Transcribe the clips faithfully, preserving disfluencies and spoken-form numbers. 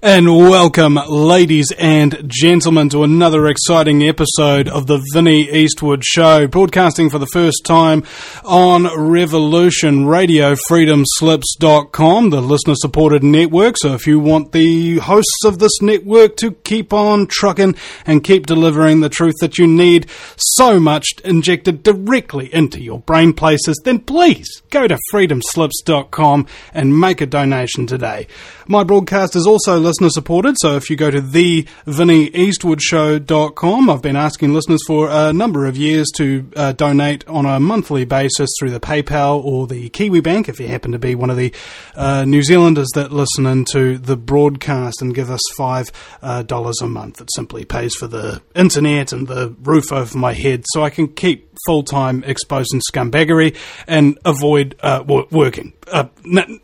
And welcome, ladies and gentlemen, to another exciting episode of the Vinnie Eastwood Show, broadcasting for the first time on Revolution Radio, freedom slips dot com, the listener-supported network. So if you want the hosts of this network to keep on trucking and keep delivering the truth that you need so much injected directly into your brain places, then please go to freedom slips dot com and make a donation today. My broadcast is also listener-supported, so if you go to the vinnie eastwood show dot com, I've been asking listeners for a number of years to uh, donate on a monthly basis through the PayPal or the KiwiBank, if you happen to be one of the uh, New Zealanders that listen into the broadcast, and give us five dollars uh, a month. It simply pays for the internet and the roof over my head so I can keep full-time exposing scumbaggery and avoid uh, w- working. Uh, n-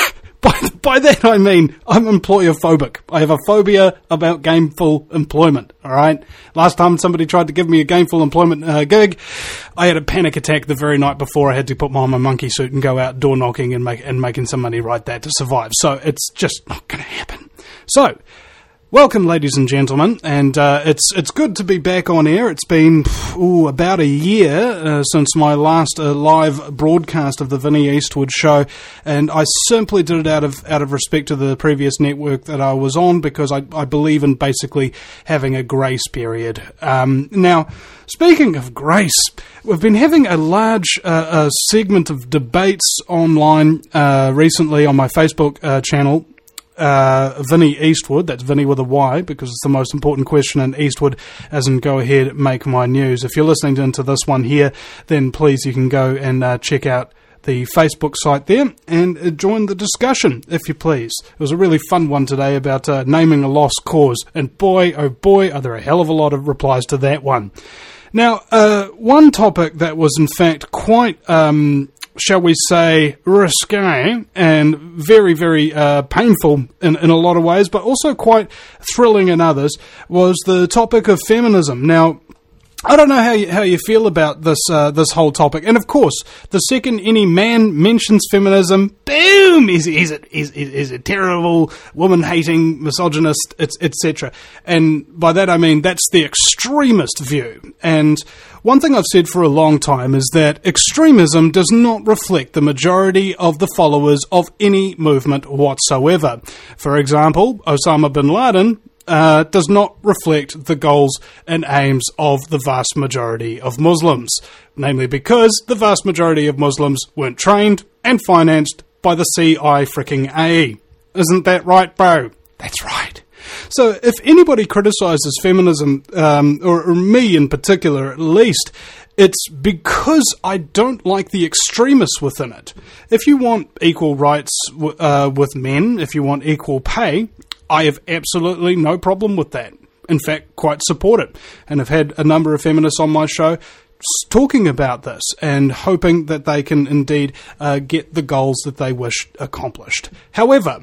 By, by that I mean I'm employer-phobic. I have a phobia about gainful employment, alright? Last time somebody tried to give me a gainful employment uh, gig, I had a panic attack the very night before. I had to put on my monkey suit and go out door knocking and, make, and making some money right there to survive. So it's just not going to happen. So, welcome, ladies and gentlemen, and uh, it's it's good to be back on air. It's been ooh, about a year uh, since my last uh, live broadcast of the Vinnie Eastwood Show, and I simply did it out of out of respect to the previous network that I was on, because I, I believe in basically having a grace period. Um, now, speaking of grace, we've been having a large uh, a segment of debates online uh, recently on my Facebook uh, channel. Uh, Vinnie Eastwood, that's Vinnie with a Y, because it's the most important question in Eastwood, as in go ahead, make my news. If you're listening into this one here, then please you can go and uh, check out the Facebook site there and uh, join the discussion, if you please. It was a really fun one today about uh, naming a lost cause, and boy, oh boy, are there a hell of a lot of replies to that one. Now, uh, one topic that was in fact quite... Um, shall we say, risque and very, very uh, painful in, in a lot of ways, but also quite thrilling in others, was the topic of feminism. Now, I don't know how you, how you feel about this uh, this whole topic. And of course, the second any man mentions feminism, boom, is is it is is a terrible woman-hating misogynist, et cetera. And by that I mean that's the extremist view. And one thing I've said for a long time is that extremism does not reflect the majority of the followers of any movement whatsoever. For example, Osama bin Laden Uh, does not reflect the goals and aims of the vast majority of Muslims, namely because the vast majority of Muslims weren't trained and financed by the C I freaking A. Isn't that right, bro? That's right. So if anybody criticises feminism, um, or, or me in particular at least, it's because I don't like the extremists within it. If you want equal rights w- uh, with men, if you want equal pay, I have absolutely no problem with that. In fact, quite support it. And I've had a number of feminists on my show talking about this and hoping that they can indeed uh, get the goals that they wish accomplished. However,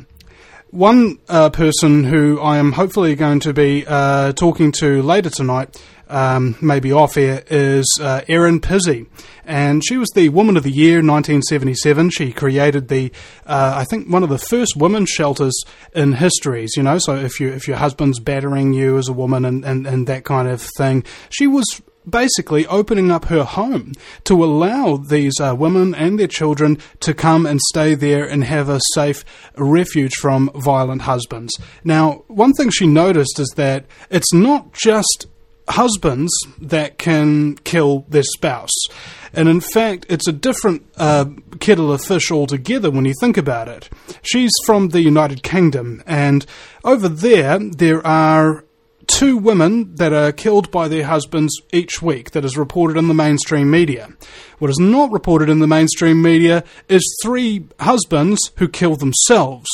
one uh, person who I am hopefully going to be uh, talking to later tonight, um, maybe off air, is uh, Erin Pizzey. And she was the Woman of the Year in nineteen seventy-seven. She created the, uh, I think, one of the first women's shelters in histories, you know, so if you if your husband's battering you as a woman and, and, and that kind of thing, she was basically opening up her home to allow these uh, women and their children to come and stay there and have a safe refuge from violent husbands. Now, one thing she noticed is that it's not just husbands that can kill their spouse. And in fact, it's a different uh, kettle of fish altogether when you think about it. She's from the United Kingdom, and over there, there are two women that are killed by their husbands each week that is reported in the mainstream media. What is not reported in the mainstream media is three husbands who kill themselves.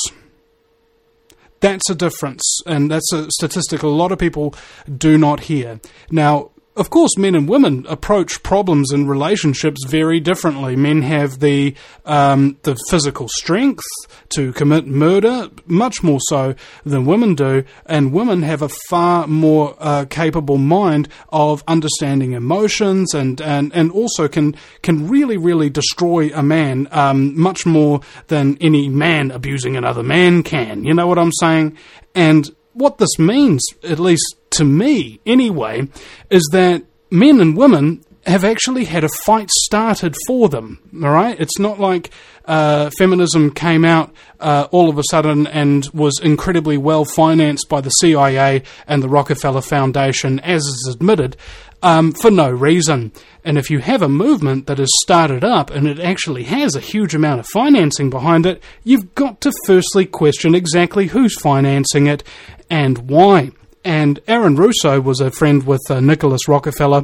That's a difference, and that's a statistic a lot of people do not hear. Now, of course, men and women approach problems in relationships very differently. Men have the um, the physical strength to commit murder, much more so than women do, and women have a far more uh, capable mind of understanding emotions, and, and, and also can can really, really destroy a man um, much more than any man abusing another man can. You know what I'm saying? And what this means, at least to me anyway, is that men and women have actually had a fight started for them, all right? It's not like uh, feminism came out uh, all of a sudden and was incredibly well financed by the C I A and the Rockefeller Foundation, as is admitted, um, for no reason. And if you have a movement that is started up and it actually has a huge amount of financing behind it, you've got to firstly question exactly who's financing it and why. And Aaron Russo was a friend with uh, Nicholas Rockefeller,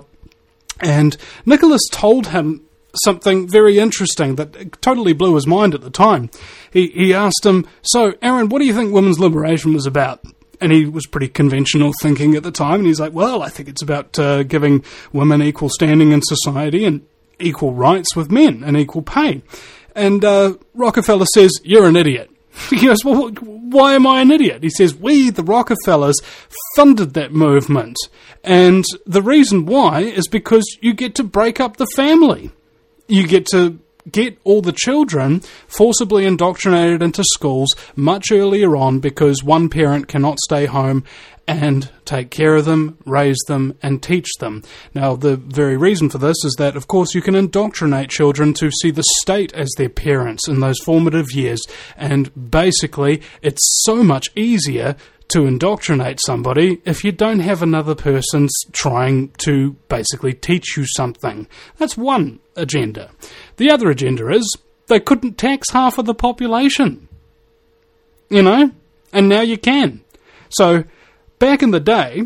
and Nicholas told him something very interesting that totally blew his mind at the time. He he asked him, so, Aaron, what do you think women's liberation was about? And he was pretty conventional thinking at the time, and he's like, well, I think it's about uh, giving women equal standing in society and equal rights with men and equal pay. And uh, Rockefeller says, you're an idiot. He goes, well, why am I an idiot? He says, we, the Rockefellers, funded that movement. And the reason why is because you get to break up the family. You get to get all the children forcibly indoctrinated into schools much earlier on because one parent cannot stay home and take care of them, raise them, and teach them. Now, the very reason for this is that, of course, you can indoctrinate children to see the state as their parents in those formative years, and basically, it's so much easier to indoctrinate somebody if you don't have another person trying to basically teach you something. That's one agenda. The other agenda is they couldn't tax half of the population. You know? And now you can. So, back in the day,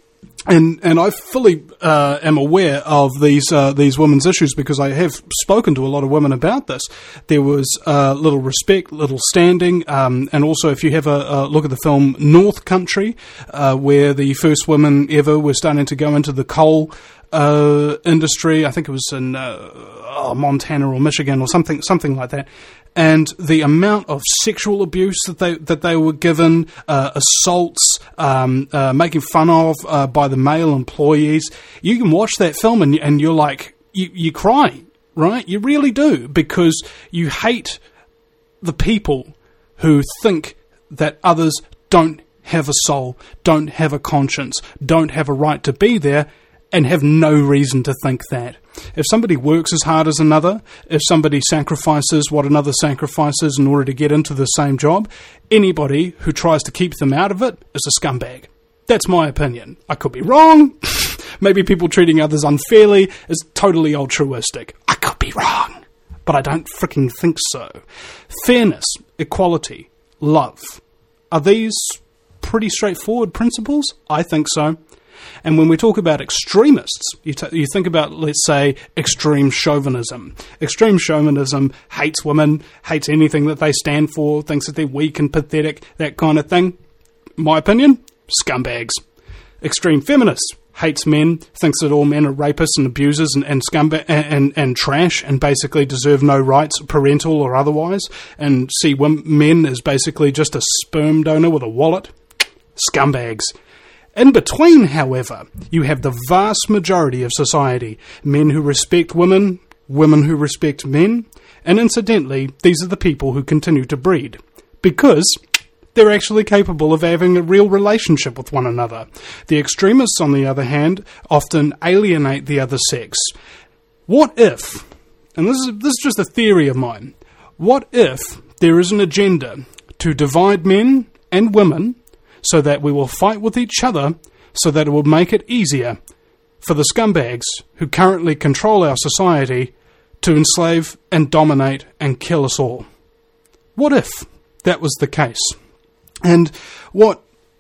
and and I fully uh, am aware of these uh, these women's issues because I have spoken to a lot of women about this. There was uh, little respect, little standing, um, and also if you have a, a look at the film North Country, uh, where the first women ever were starting to go into the coal uh, industry. I think it was in uh, oh, Montana or Michigan or something something like that. And the amount of sexual abuse that they that they were given, uh, assaults, um, uh, making fun of uh, by the male employees, you can watch that film and, and you're like, you, you cry, right? You really do, because you hate the people who think that others don't have a soul, don't have a conscience, don't have a right to be there, and have no reason to think that. If somebody works as hard as another, if somebody sacrifices what another sacrifices in order to get into the same job, anybody who tries to keep them out of it is a scumbag. That's my opinion. I could be wrong. Maybe people treating others unfairly is totally altruistic. I could be wrong. But I don't freaking think so. Fairness, equality, love. Are these pretty straightforward principles? I think so. And when we talk about extremists, you, t- you think about, let's say, extreme chauvinism. Extreme chauvinism hates women, hates anything that they stand for, thinks that they're weak and pathetic, that kind of thing. My opinion, scumbags. Extreme feminists hates men, thinks that all men are rapists and abusers and, and, scumba- and, and, and trash and basically deserve no rights, parental or otherwise, and see women, men as basically just a sperm donor with a wallet. Scumbags. In between, however, you have the vast majority of society, men who respect women, women who respect men, and incidentally, these are the people who continue to breed, because they're actually capable of having a real relationship with one another. The extremists, on the other hand, often alienate the other sex. What if, and this is, this is just a theory of mine, what if there is an agenda to divide men and women so that we will fight with each other, so that it will make it easier for the scumbags who currently control our society to enslave and dominate and kill us all? What if that was the case? And what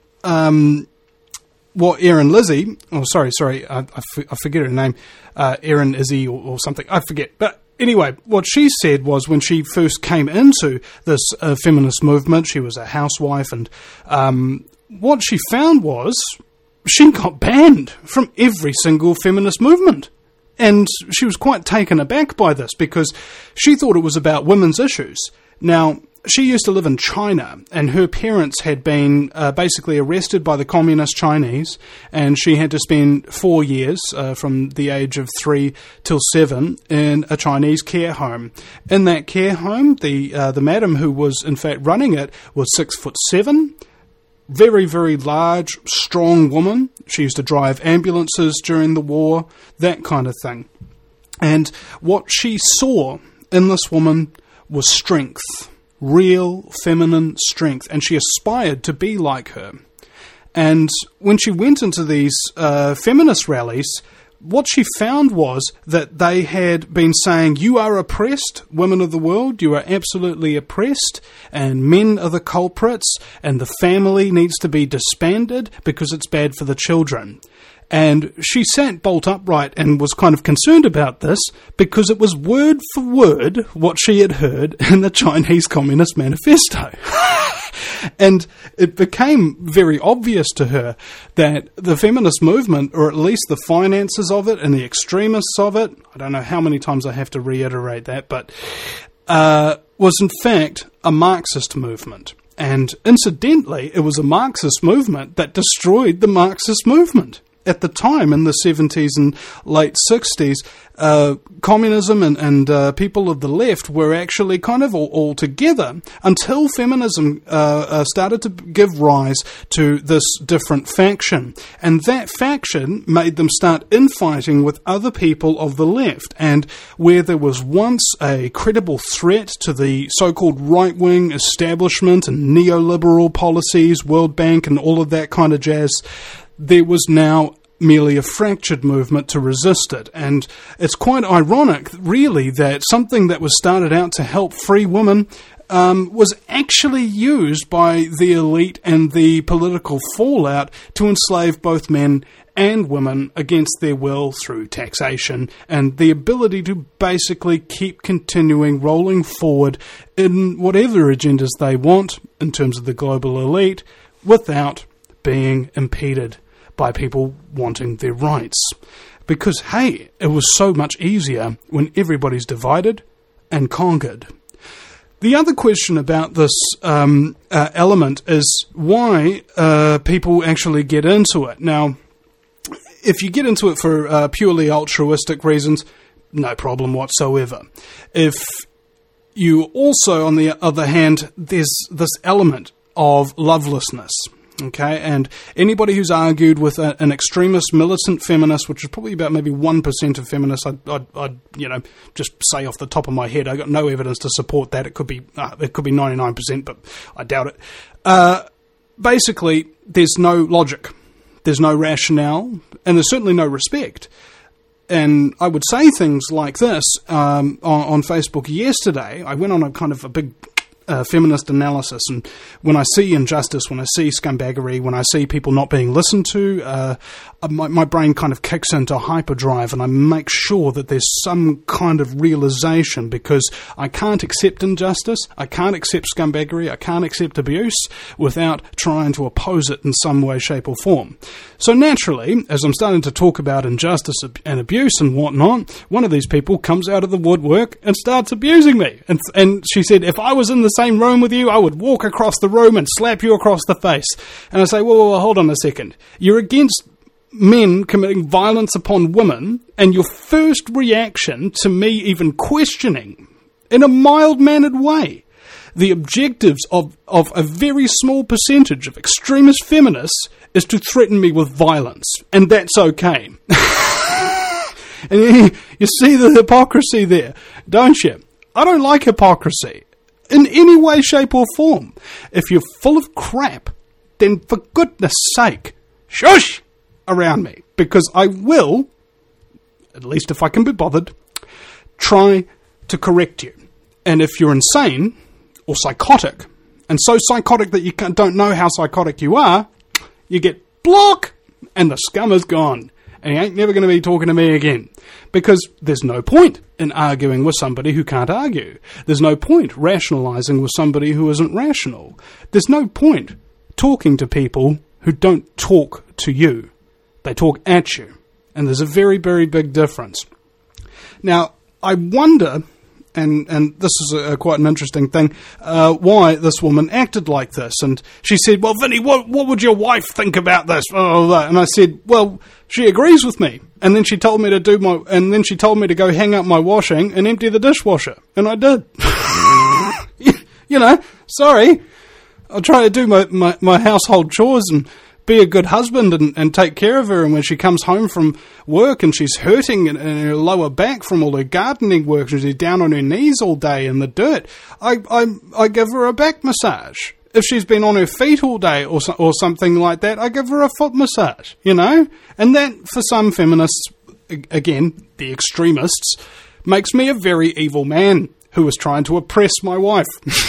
um, what Erin Lizzie, oh sorry, sorry, I, I, f- I forget her name, uh, Erin Izzy or, or something, I forget, but anyway, what she said was when she first came into this uh, feminist movement, she was a housewife, and um, what she found was she got banned from every single feminist movement. And she was quite taken aback by this because she thought it was about women's issues. Now, she used to live in China, and her parents had been uh, basically arrested by the communist Chinese, and she had to spend four years, uh, from the age of three till seven, in a Chinese care home. In that care home, the uh, the madam who was in fact running it was six foot seven, very, very large, strong woman. She used to drive ambulances during the war, that kind of thing. And what she saw in this woman was strength. Real feminine strength, and she aspired to be like her. And when she went into these uh, feminist rallies, what she found was that they had been saying, you are oppressed, women of the world, you are absolutely oppressed, and men are the culprits, and the family needs to be disbanded because it's bad for the children. And she sat bolt upright and was kind of concerned about this because it was word for word what she had heard in the Chinese Communist Manifesto. And it became very obvious to her that the feminist movement, or at least the finances of it and the extremists of it, I don't know how many times I have to reiterate that, but uh, was in fact a Marxist movement. And incidentally, it was a Marxist movement that destroyed the Marxist movement. At the time, in the seventies and late sixties, uh, communism and, and uh, people of the left were actually kind of all, all together until feminism uh, uh, started to give rise to this different faction. And that faction made them start infighting with other people of the left. And where there was once a credible threat to the so-called right-wing establishment and neoliberal policies, World Bank and all of that kind of jazz, there was now merely a fractured movement to resist it. And it's quite ironic, really, that something that was started out to help free women um, was actually used by the elite and the political fallout to enslave both men and women against their will through taxation and the ability to basically keep continuing rolling forward in whatever agendas they want in terms of the global elite without being impeded by people wanting their rights. Because, hey, it was so much easier when everybody's divided and conquered. The other question about this um, uh, element is why uh, people actually get into it. Now, if you get into it for uh, purely altruistic reasons, no problem whatsoever. If you also, on the other hand, there's this element of lovelessness. Okay, and anybody who's argued with a, an extremist militant feminist, which is probably about maybe one percent of feminists, I'd, I'd, I'd, you know, just say off the top of my head, I got no evidence to support that. It could be, uh, it could be ninety-nine percent, but I doubt it. Uh, basically, there's no logic, there's no rationale, and there's certainly no respect. And I would say things like this um, on, on Facebook yesterday. I went on a kind of a big Uh, feminist analysis, and when I see injustice, when I see scumbaggery, when I see people not being listened to, uh, my, my brain kind of kicks into hyperdrive, and I make sure that there's some kind of realization, because I can't accept injustice, I can't accept scumbaggery, I can't accept abuse without trying to oppose it in some way, shape or form. So naturally, as I'm starting to talk about injustice and abuse and whatnot, one of these people comes out of the woodwork and starts abusing me. And, and she said, if I was in the same room with you, I would walk across the room and slap you across the face. And I say, well, well, well, hold on a second. You're against men committing violence upon women, and your first reaction to me even questioning, in a mild-mannered way, the objectives of, of a very small percentage of extremist feminists is to threaten me with violence. And that's okay. And you, you see the hypocrisy there, don't you? I don't like hypocrisy in any way, shape or form. If you're full of crap, then for goodness sake, shush around me, because I will, at least if I can be bothered, try to correct you. And if you're insane or psychotic, and so psychotic that you don't know how psychotic you are, you get block, and the scum is gone. And you ain't never going to be talking to me again. Because there's no point in arguing with somebody who can't argue. There's no point rationalizing with somebody who isn't rational. There's no point talking to people who don't talk to you. They talk at you. And there's a very, very big difference. Now, I wonder, and, and this is a, a quite an interesting thing, uh, why this woman acted like this. And she said, well, Vinny, what, what would your wife think about this? And I said, well, she agrees with me. And then she told me to do my, and then she told me to go hang up my washing and empty the dishwasher. And I did. You know, sorry. I'll try to do my, my, my household chores and be a good husband and, and take care of her. And when she comes home from work and she's hurting in, in her lower back from all her gardening work, and she's down on her knees all day in the dirt, I, I, I give her a back massage. If she's been on her feet all day or so, or something like that, I give her a foot massage, you know? And that, for some feminists, again, the extremists, makes me a very evil man who is trying to oppress my wife.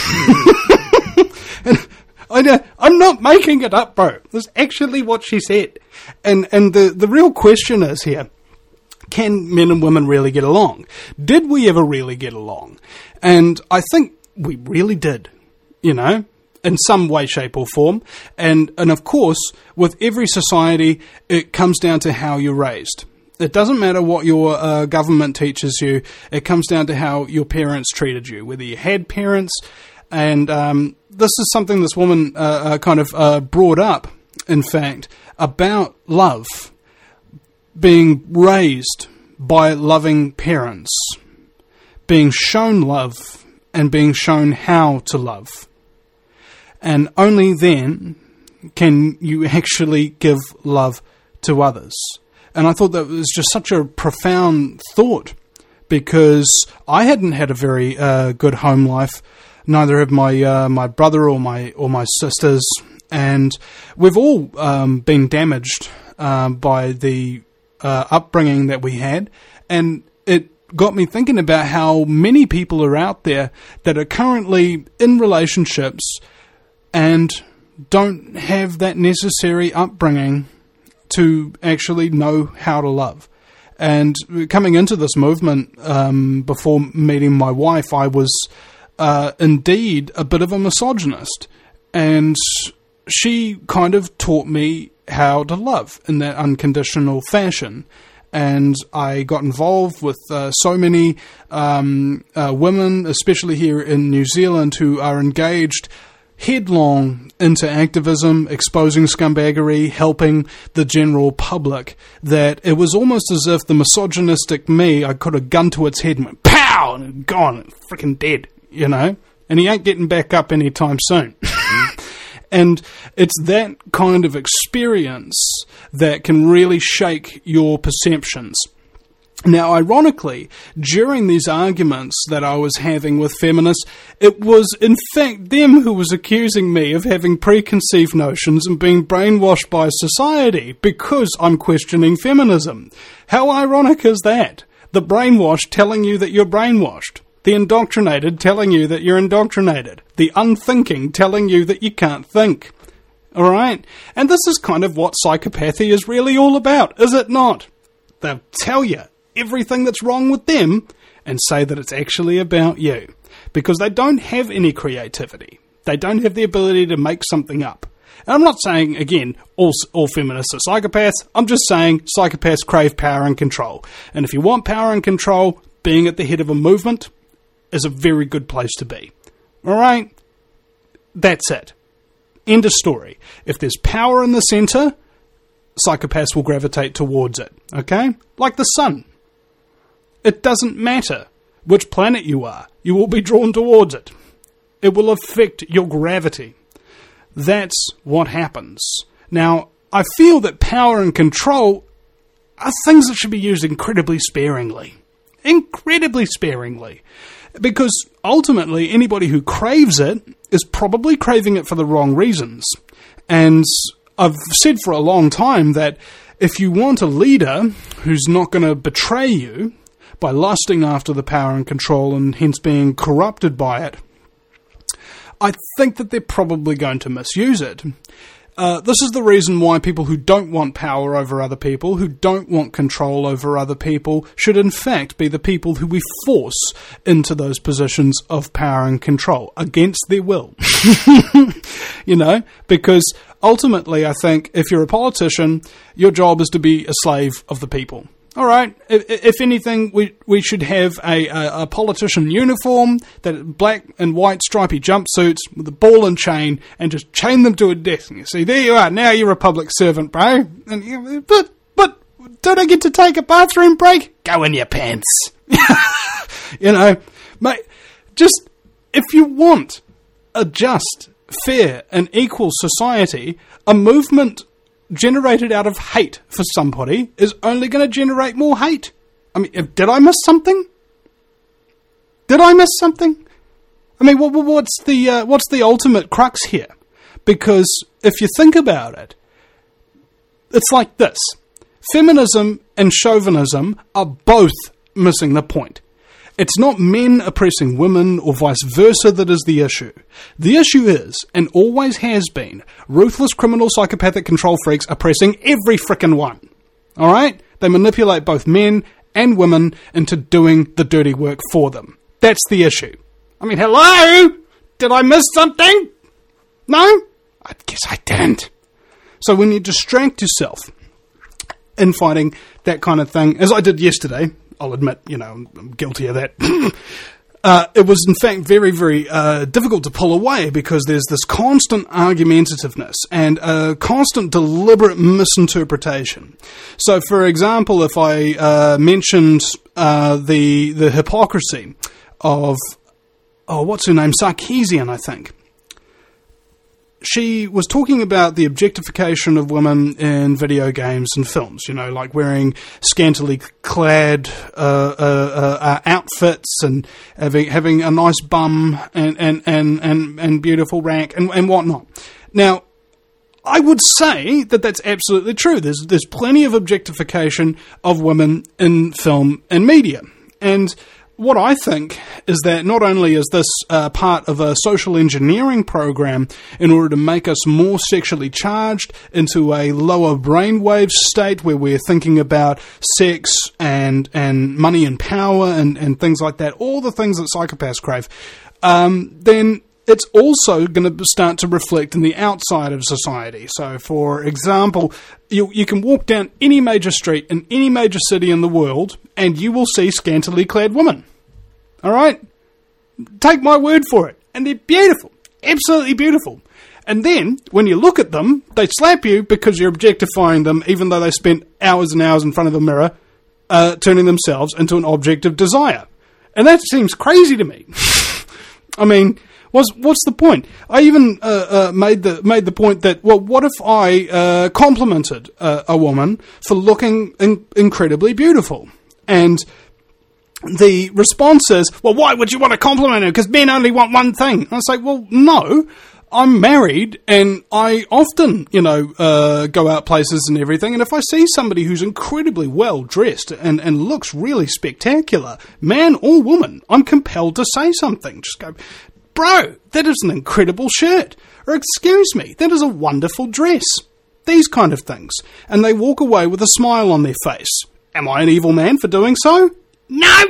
And I know, I'm not making it up, bro. That's actually what she said. And and the, the real question is here, can men and women really get along? Did we ever really get along? And I think we really did, you know, in some way, shape or form. And, and of course, with every society, it comes down to how you're raised. It doesn't matter what your uh, government teaches you. It comes down to how your parents treated you, whether you had parents. And um, this is something this woman uh, uh, kind of uh, brought up, in fact, about love, being raised by loving parents, being shown love and being shown how to love. And only then can you actually give love to others. And I thought that was just such a profound thought, because I hadn't had a very uh, good home life. Neither have my uh, my brother or my or my sisters, and we've all um, been damaged uh, by the uh, upbringing that we had. And it got me thinking about how many people are out there that are currently in relationships and don't have that necessary upbringing to actually know how to love. And coming into this movement, um, before meeting my wife, I was uh, indeed a bit of a misogynist. And she kind of taught me how to love in that unconditional fashion. And I got involved with uh, so many um, uh, women, especially here in New Zealand, who are engaged headlong into activism, exposing scumbaggery, helping the general public, that it was almost as if the misogynistic me, I could have gun to its head and went pow, and gone, freaking dead, you know? And he ain't getting back up anytime soon. And it's that kind of experience that can really shake your perceptions. Now, ironically, during these arguments that I was having with feminists, it was in fact them who was accusing me of having preconceived notions and being brainwashed by society because I'm questioning feminism. How ironic is that? The brainwashed telling you that you're brainwashed. The indoctrinated telling you that you're indoctrinated. The unthinking telling you that you can't think. All right? And this is kind of what psychopathy is really all about, is it not? They'll tell you everything that's wrong with them and say that it's actually about you, because they don't have any creativity. They don't have the ability to make something up. And I'm not saying, again, all, all feminists are psychopaths. I'm just saying psychopaths crave power and control. And if you want power and control, being at the head of a movement is a very good place to be. All right? That's it. End of story. If there's power in the centre, psychopaths will gravitate towards it. Okay? Like the sun. It doesn't matter which planet you are. You will be drawn towards it. It will affect your gravity. That's what happens. Now, I feel that power and control are things that should be used incredibly sparingly. Incredibly sparingly. Because ultimately, anybody who craves it is probably craving it for the wrong reasons. And I've said for a long time that if you want a leader who's not going to betray you by lusting after the power and control and hence being corrupted by it, I think that they're probably going to misuse it. Uh, this is the reason why people who don't want power over other people, who don't want control over other people, should in fact be the people who we force into those positions of power and control against their will. You know, because ultimately I think if you're a politician, your job is to be a slave of the people. All right, if, if anything, we we should have a, a, a politician uniform, that black and white stripy jumpsuits with a ball and chain, and just chain them to a desk. And you see, there you are, now you're a public servant, bro. And you, but, but, don't I get to take a bathroom break? Go in your pants. You know, mate, just, if you want a just, fair, and equal society, a movement generated out of hate for somebody is only going to generate more hate. I mean, did I miss something? Did I miss something? I mean, what, what's the uh, what's the ultimate crux here? Because if you think about it, it's like this. Feminism and chauvinism are both missing the point. It's not men oppressing women or vice versa that is the issue. The issue is, and always has been, ruthless criminal psychopathic control freaks oppressing every frickin' one. Alright? They manipulate both men and women into doing the dirty work for them. That's the issue. I mean, hello? Did I miss something? No? I guess I didn't. So when you distract yourself in fighting that kind of thing, as I did yesterday, I'll admit, you know, I'm, I'm guilty of that. uh, it was, in fact, very, very uh, difficult to pull away because there's this constant argumentativeness and a constant deliberate misinterpretation. So, for example, if I uh, mentioned uh, the the hypocrisy of, oh, what's her name? Sarkeesian, I think. She was talking about the objectification of women in video games and films, you know, like wearing scantily clad uh, uh, uh, outfits and having having a nice bum and and, and, and, and beautiful rack and, and whatnot. Now, I would say that that's absolutely true. There's there's plenty of objectification of women in film and media. And what I think is that not only is this uh, part of a social engineering program in order to make us more sexually charged into a lower brainwave state where we're thinking about sex and and money and power and, and things like that, all the things that psychopaths crave, um, then it's also going to start to reflect in the outside of society. So, for example, you you can walk down any major street in any major city in the world and you will see scantily clad women. All right? Take my word for it. And they're beautiful. Absolutely beautiful. And then, when you look at them, they slap you because you're objectifying them, even though they spent hours and hours in front of a mirror uh, turning themselves into an object of desire. And that seems crazy to me. I mean, what's what's the point? I even uh, uh, made the made the point that, well, what if I uh, complimented uh, a woman for looking in- incredibly beautiful? And the response is, well, why would you want to compliment her? Because men only want one thing. And I say, well, no, I'm married and I often, you know, uh, go out places and everything. And if I see somebody who's incredibly well dressed and, and looks really spectacular, man or woman, I'm compelled to say something. Just go, bro, that is an incredible shirt. Or excuse me, that is a wonderful dress. These kind of things. And they walk away with a smile on their face. Am I an evil man for doing so? No!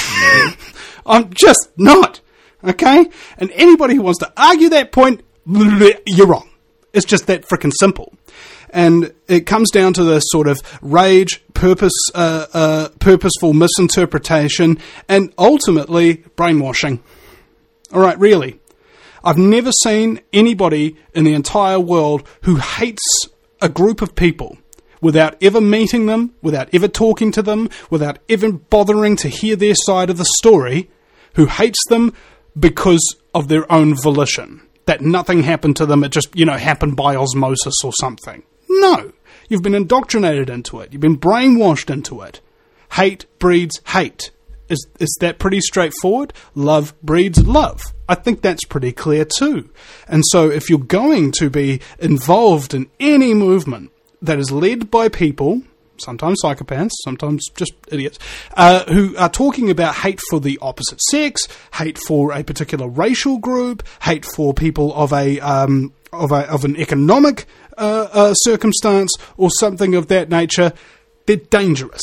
I'm just not. Okay? And anybody who wants to argue that point, you're wrong. It's just that frickin' simple. And it comes down to this sort of rage, purpose, uh, uh, purposeful misinterpretation, and ultimately brainwashing. All right, really. I've never seen anybody in the entire world who hates a group of people without ever meeting them, without ever talking to them, without even bothering to hear their side of the story, who hates them because of their own volition. That nothing happened to them, it just, you know, happened by osmosis or something. No. You've been indoctrinated into it. You've been brainwashed into it. Hate breeds hate. Is is that pretty straightforward? Love breeds love. I think that's pretty clear too. And so if you're going to be involved in any movement that is led by people, sometimes psychopaths, sometimes just idiots, uh, who are talking about hate for the opposite sex, hate for a particular racial group, hate for people of a um, of a of an economic uh, uh, circumstance or something of that nature, they're dangerous.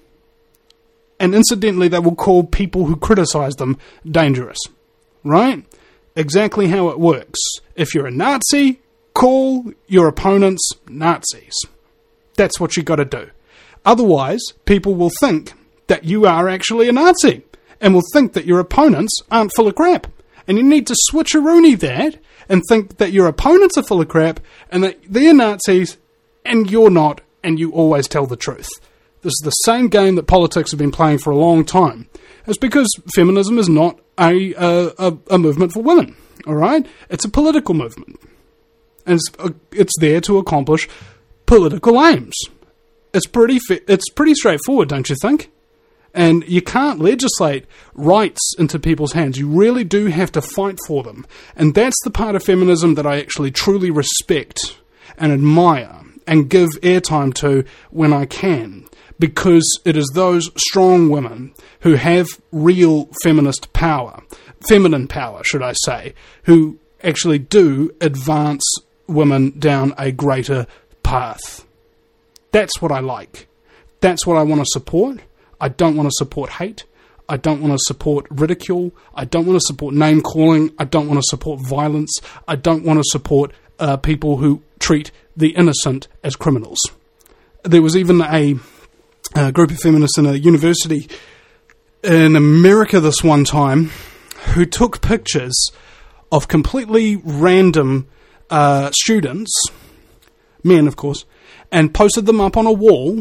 And incidentally, they will call people who criticise them dangerous. Right? Exactly how it works. If you're a Nazi, call your opponents Nazis. That's what you got to do. Otherwise, people will think that you are actually a Nazi and will think that your opponents aren't full of crap. And you need to switcheroony that and think that your opponents are full of crap and that they're Nazis and you're not, and you always tell the truth. This is the same game that politics have been playing for a long time. It's because feminism is not a, a, a movement for women, all right? It's a political movement. And it's, uh, it's there to accomplish political aims. It's pretty fi- it's pretty straightforward, don't you think? And you can't legislate rights into people's hands. You really do have to fight for them. And that's the part of feminism that I actually truly respect and admire and give airtime to when I can. Because it is those strong women who have real feminist power, feminine power, should I say, who actually do advance women down a greater path. That's what I like. That's what I want to support. I don't want to support hate. I don't want to support ridicule. I don't want to support name-calling. I don't want to support violence. I don't want to support uh, people who treat the innocent as criminals. There was even a, a group of feminists in a university in America this one time who took pictures of completely random uh, students, men of course, and posted them up on a wall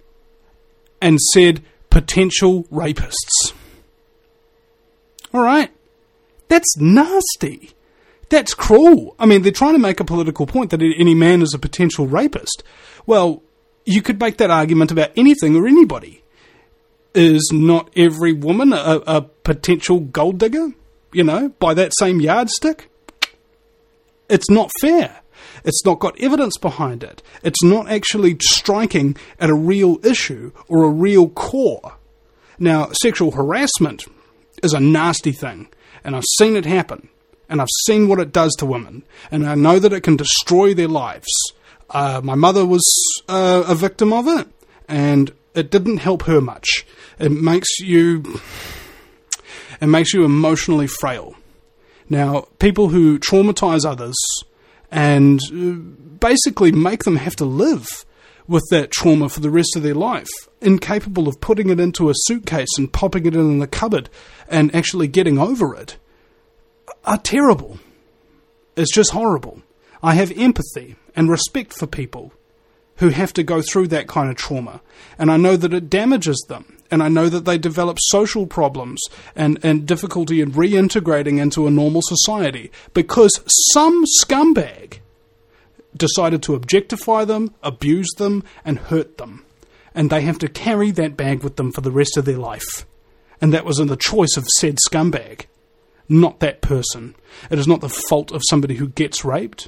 and said, potential rapists. All right. That's nasty. That's cruel. I mean, they're trying to make a political point that any man is a potential rapist. Well, you could make that argument about anything or anybody. Is not every woman a, a potential gold digger? You know, by that same yardstick? It's not fair. It's not got evidence behind it. It's not actually striking at a real issue or a real core. Now, sexual harassment is a nasty thing, and I've seen it happen, and I've seen what it does to women, and I know that it can destroy their lives. Uh, my mother was uh, a victim of it, and it didn't help her much. It makes you, it makes you emotionally frail. Now, people who traumatize others and basically make them have to live with that trauma for the rest of their life, incapable of putting it into a suitcase and popping it in the cupboard and actually getting over it, are terrible. It's just horrible. I have empathy and respect for people who have to go through that kind of trauma, and I know that it damages them, and I know that they develop social problems and, and difficulty in reintegrating into a normal society because some scumbag decided to objectify them, abuse them, and hurt them. And they have to carry that bag with them for the rest of their life. And that was in the choice of said scumbag, not that person. It is not the fault of somebody who gets raped.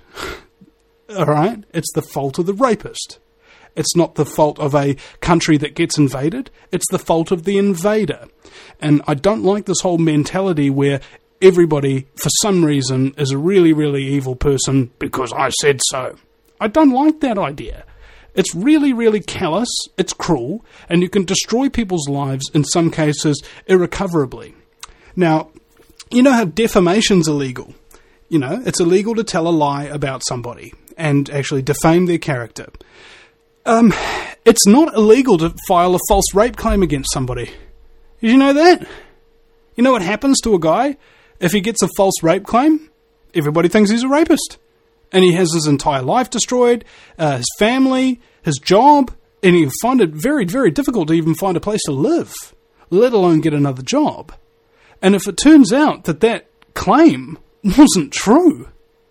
All right? It's the fault of the rapist. It's not the fault of a country that gets invaded. It's the fault of the invader. And I don't like this whole mentality where everybody, for some reason, is a really, really evil person because I said so. I don't like that idea. It's really, really callous, it's cruel, and you can destroy people's lives, in some cases, irrecoverably. Now, you know how defamation's illegal. You know, it's illegal to tell a lie about somebody and actually defame their character. Um, it's not illegal to file a false rape claim against somebody. Did you know that? You know what happens to a guy if he gets a false rape claim? Everybody thinks he's a rapist. And he has his entire life destroyed, uh, his family, his job, and he'll find it very, very difficult to even find a place to live, let alone get another job. And if it turns out that that claim wasn't true,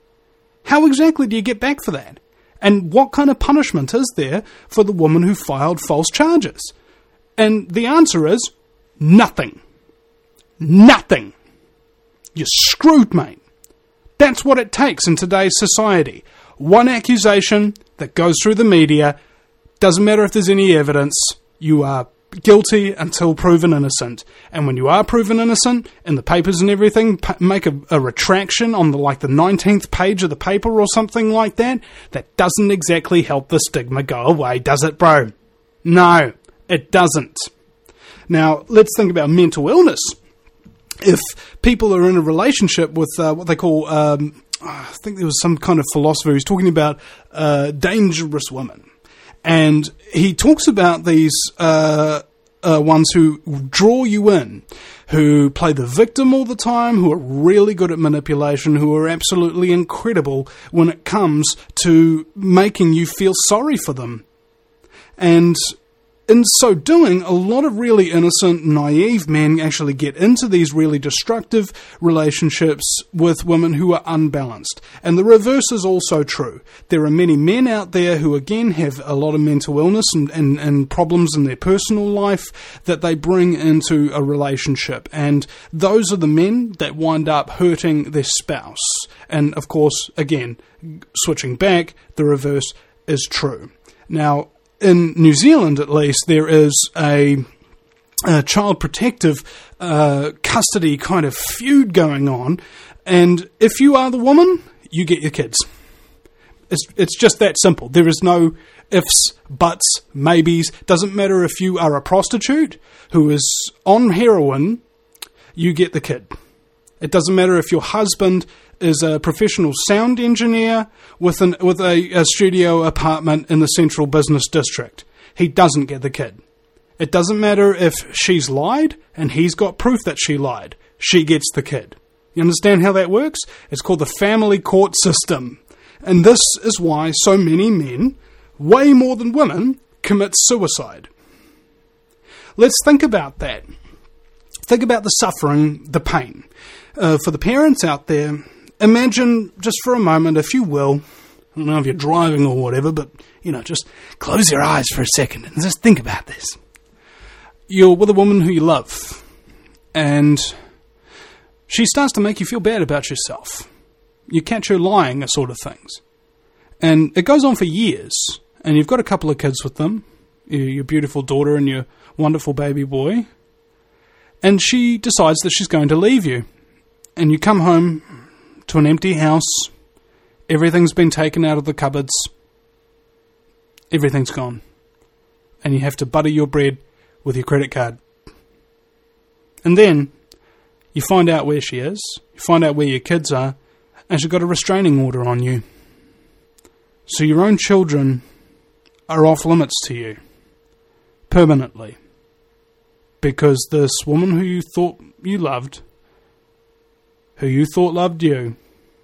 how exactly do you get back for that? And what kind of punishment is there for the woman who filed false charges? And the answer is nothing. Nothing. You're screwed, mate. That's what it takes in today's society. One accusation that goes through the media, doesn't matter if there's any evidence, you are guilty until proven innocent. And when you are proven innocent, in the papers and everything, p- make a, a retraction on the like the nineteenth page of the paper or something like that, that doesn't exactly help the stigma go away, does it, bro? No, it doesn't. Now, let's think about mental illness. If people are in a relationship with uh, what they call, um, I think there was some kind of philosopher who's talking about uh, dangerous women. And he talks about these uh, uh, ones who draw you in, who play the victim all the time, who are really good at manipulation, who are absolutely incredible when it comes to making you feel sorry for them. And in so doing, a lot of really innocent, naive men actually get into these really destructive relationships with women who are unbalanced. And the reverse is also true. There are many men out there who, again, have a lot of mental illness and, and, and problems in their personal life that they bring into a relationship. And those are the men that wind up hurting their spouse. And, of course, again, switching back, the reverse is true. Now, in New Zealand, at least, there is a, a child protective uh, custody kind of feud going on, and if you are the woman, you get your kids. It's it's just that simple. There is no ifs, buts, maybes. Doesn't matter if you are a prostitute who is on heroin, you get the kid. It doesn't matter if your husband is a professional sound engineer with an with a, a studio apartment in the central business district. He doesn't get the kid. It doesn't matter if she's lied and he's got proof that she lied. She gets the kid. You understand how that works? It's called the family court system. And this is why so many men, way more than women, commit suicide. Let's think about that. Think about the suffering, the pain. Uh, for the parents out there, imagine, just for a moment, if you will, I don't know if you're driving or whatever, but, you know, just close your eyes for a second and just think about this. You're with a woman who you love, and she starts to make you feel bad about yourself. You catch her lying, sort of things. And it goes on for years, and you've got a couple of kids with them, your beautiful daughter and your wonderful baby boy, and she decides that she's going to leave you. And you come home to an empty house, everything's been taken out of the cupboards, everything's gone, and you have to butter your bread with your credit card. And then you find out where she is, you find out where your kids are, and she's got a restraining order on you. So your own children are off limits to you, permanently, because this woman who you thought you loved, who you thought loved you,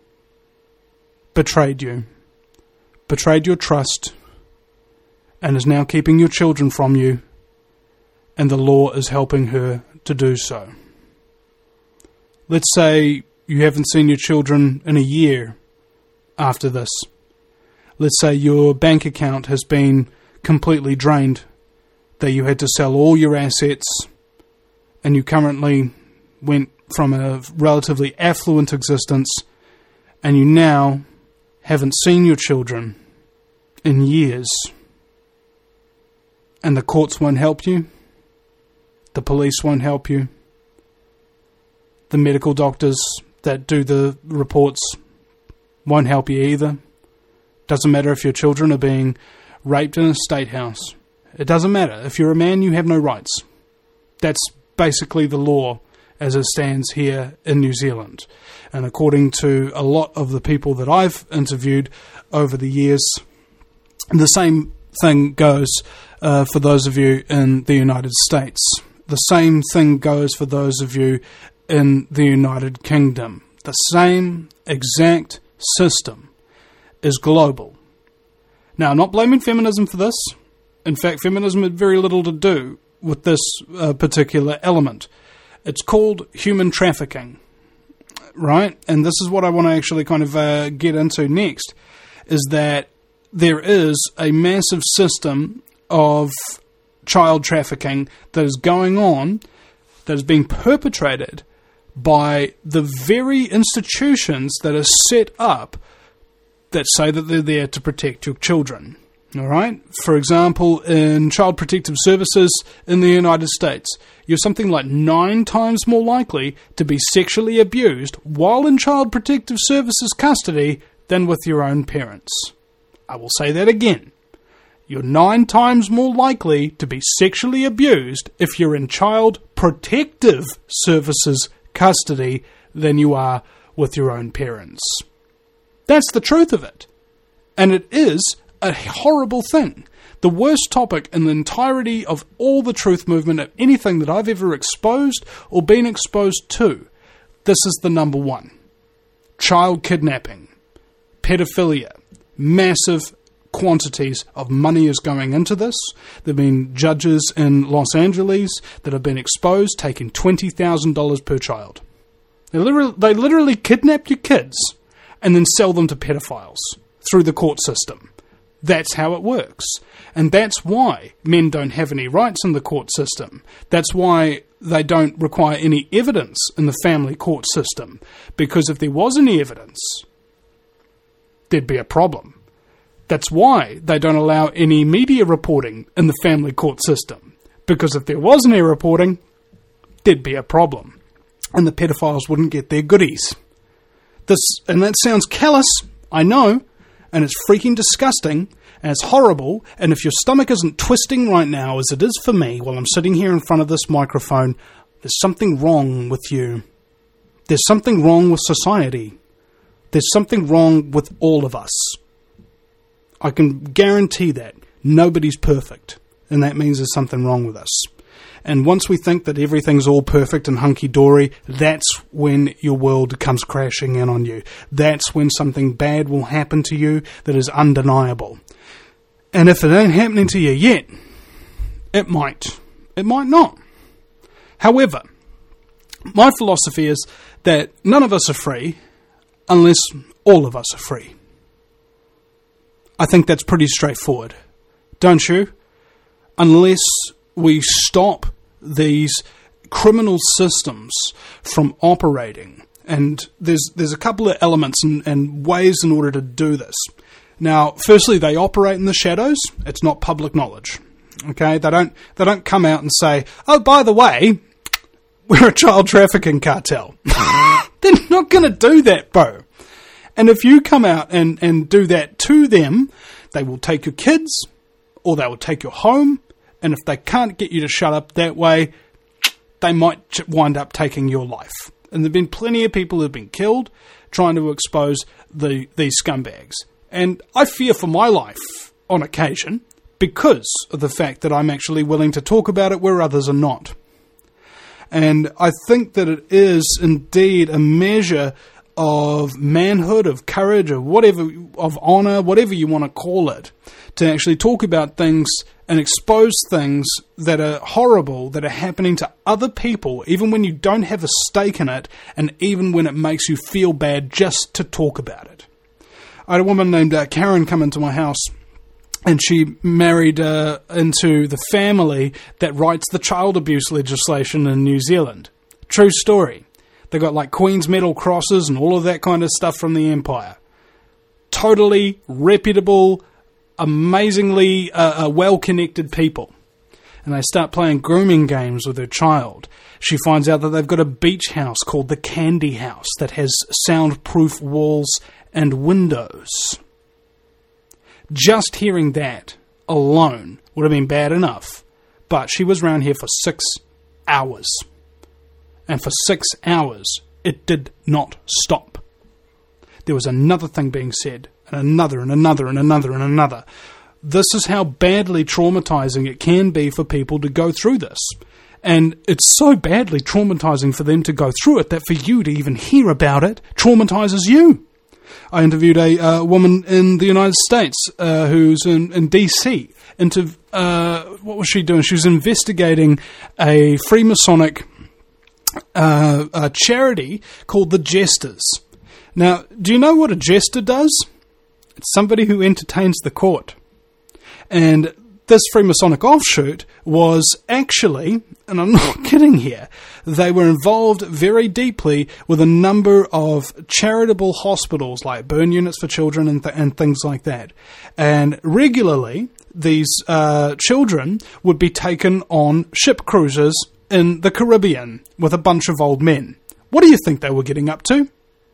betrayed you, betrayed your trust, and is now keeping your children from you, and the law is helping her to do so. Let's say you haven't seen your children in a year after this. Let's say your bank account has been completely drained, that you had to sell all your assets, and you currently went from a relatively affluent existence, and you now haven't seen your children in years. And the courts won't help you. The police won't help you. The medical doctors that do the reports won't help you either. Doesn't matter if your children are being raped in a state house. It doesn't matter. If you're a man, you have no rights. That's basically the law as it stands here in New Zealand. And according to a lot of the people that I've interviewed over the years, the same thing goes uh, for those of you in the United States. The same thing goes for those of you in the United Kingdom. The same exact system is global. Now, I'm not blaming feminism for this. In fact, feminism had very little to do with this uh, particular element. It's called human trafficking, right? And this is what I want to actually kind of uh, get into next, is that there is a massive system of child trafficking that is going on, that is being perpetrated by the very institutions that are set up that say that they're there to protect your children. All right? For example, in Child Protective Services in the United States, you're something like nine times more likely to be sexually abused while in Child Protective Services custody than with your own parents. I will say that again. You're nine times more likely to be sexually abused if you're in Child Protective Services custody than you are with your own parents. That's the truth of it. And it is a horrible thing. The worst topic in the entirety of all the truth movement of anything that I've ever exposed or been exposed to. This is the number one. Child kidnapping. Pedophilia. Massive quantities of money is going into this. There have been judges in Los Angeles that have been exposed taking twenty thousand dollars per child. They literally, they literally kidnap your kids and then sell them to pedophiles through the court system. That's how it works. And that's why men don't have any rights in the court system. That's why they don't require any evidence in the family court system. Because if there was any evidence, there'd be a problem. That's why they don't allow any media reporting in the family court system. Because if there was any reporting, there'd be a problem. And the pedophiles wouldn't get their goodies. This, and that sounds callous, I know, and it's freaking disgusting, and it's horrible, and if your stomach isn't twisting right now as it is for me while I'm sitting here in front of this microphone, there's something wrong with you. There's something wrong with society. There's something wrong with all of us. I can guarantee that. Nobody's perfect, and that means there's something wrong with us. And once we think that everything's all perfect and hunky-dory, that's when your world comes crashing in on you. That's when something bad will happen to you that is undeniable. And if it ain't happening to you yet, it might. It might not. However, my philosophy is that none of us are free unless all of us are free. I think that's pretty straightforward, don't you? Unless we stop these criminal systems from operating. And there's there's a couple of elements and, and ways in order to do this. Now, firstly, they operate in the shadows. It's not public knowledge. Okay? They don't they don't come out and say, oh, by the way, we're a child trafficking cartel. They're not going to do that, bro. And if you come out and, and do that to them, they will take your kids or they will take your home. And if they can't get you to shut up that way, they might wind up taking your life. And there have been plenty of people who have been killed trying to expose the these scumbags. And I fear for my life on occasion because of the fact that I'm actually willing to talk about it where others are not. And I think that it is indeed a measure of manhood, of courage, of whatever, of honour, whatever you want to call it, to actually talk about things and expose things that are horrible, that are happening to other people, even when you don't have a stake in it, and even when it makes you feel bad just to talk about it. I had a woman named uh, Karen come into my house, and she married uh, into the family that writes the child abuse legislation in New Zealand. True story. They got like Queen's Medal crosses and all of that kind of stuff from the Empire. Totally reputable, amazingly uh, uh, well-connected people. And they start playing grooming games with her child. She finds out that they've got a beach house called the Candy House that has soundproof walls and windows. Just hearing that alone would have been bad enough. But she was around here for six hours. And for six hours, it did not stop. There was another thing being said, and another, and another, and another, and another. This is how badly traumatizing it can be for people to go through this. And it's so badly traumatizing for them to go through it that for you to even hear about it traumatizes you. I interviewed a uh, woman in the United States uh, who's in, in D C Into uh, what was she doing? She was investigating a Freemasonic uh, a charity called the Jesters. Now, do you know what a jester does? It's somebody who entertains the court. And this Freemasonic offshoot was actually, and I'm not kidding here, they were involved very deeply with a number of charitable hospitals, like burn units for children and, th- and things like that. And regularly, these uh, children would be taken on ship cruises in the Caribbean with a bunch of old men. What do you think they were getting up to?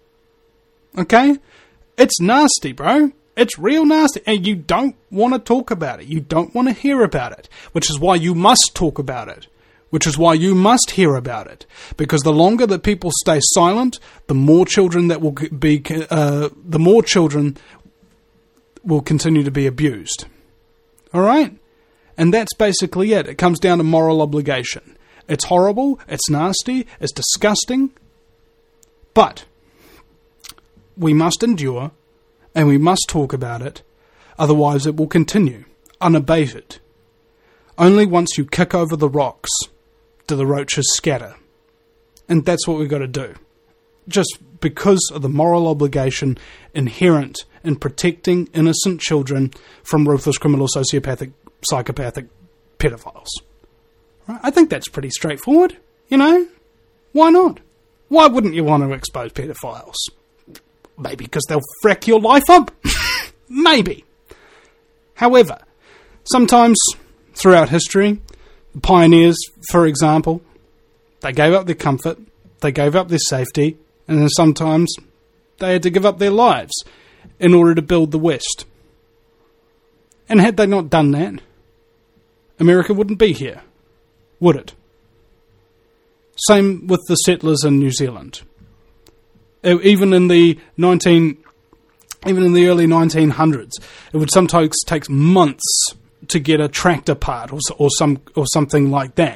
Okay? It's nasty, bro. It's real nasty, and you don't want to talk about it. You don't want to hear about it, which is why you must talk about it, which is why you must hear about it. Because the longer that people stay silent, the more children that will be, uh, the more children will continue to be abused. All right? And that's basically it. It comes down to moral obligation. It's horrible, it's nasty, it's disgusting, but we must endure. And we must talk about it, otherwise it will continue, unabated. Only once you kick over the rocks do the roaches scatter. And that's what we've got to do. Just because of the moral obligation inherent in protecting innocent children from ruthless criminal, sociopathic, psychopathic pedophiles. Right? I think that's pretty straightforward, you know? Why not? Why wouldn't you want to expose pedophiles? Maybe because they'll frack your life up. Maybe. However, sometimes throughout history, the pioneers, for example, they gave up their comfort, they gave up their safety, and then sometimes they had to give up their lives in order to build the West. And had they not done that, America wouldn't be here, would it? Same with the settlers in New Zealand. Even in the nineteen, even in the early nineteen hundreds, it would sometimes take months to get a tractor part or or some or something like that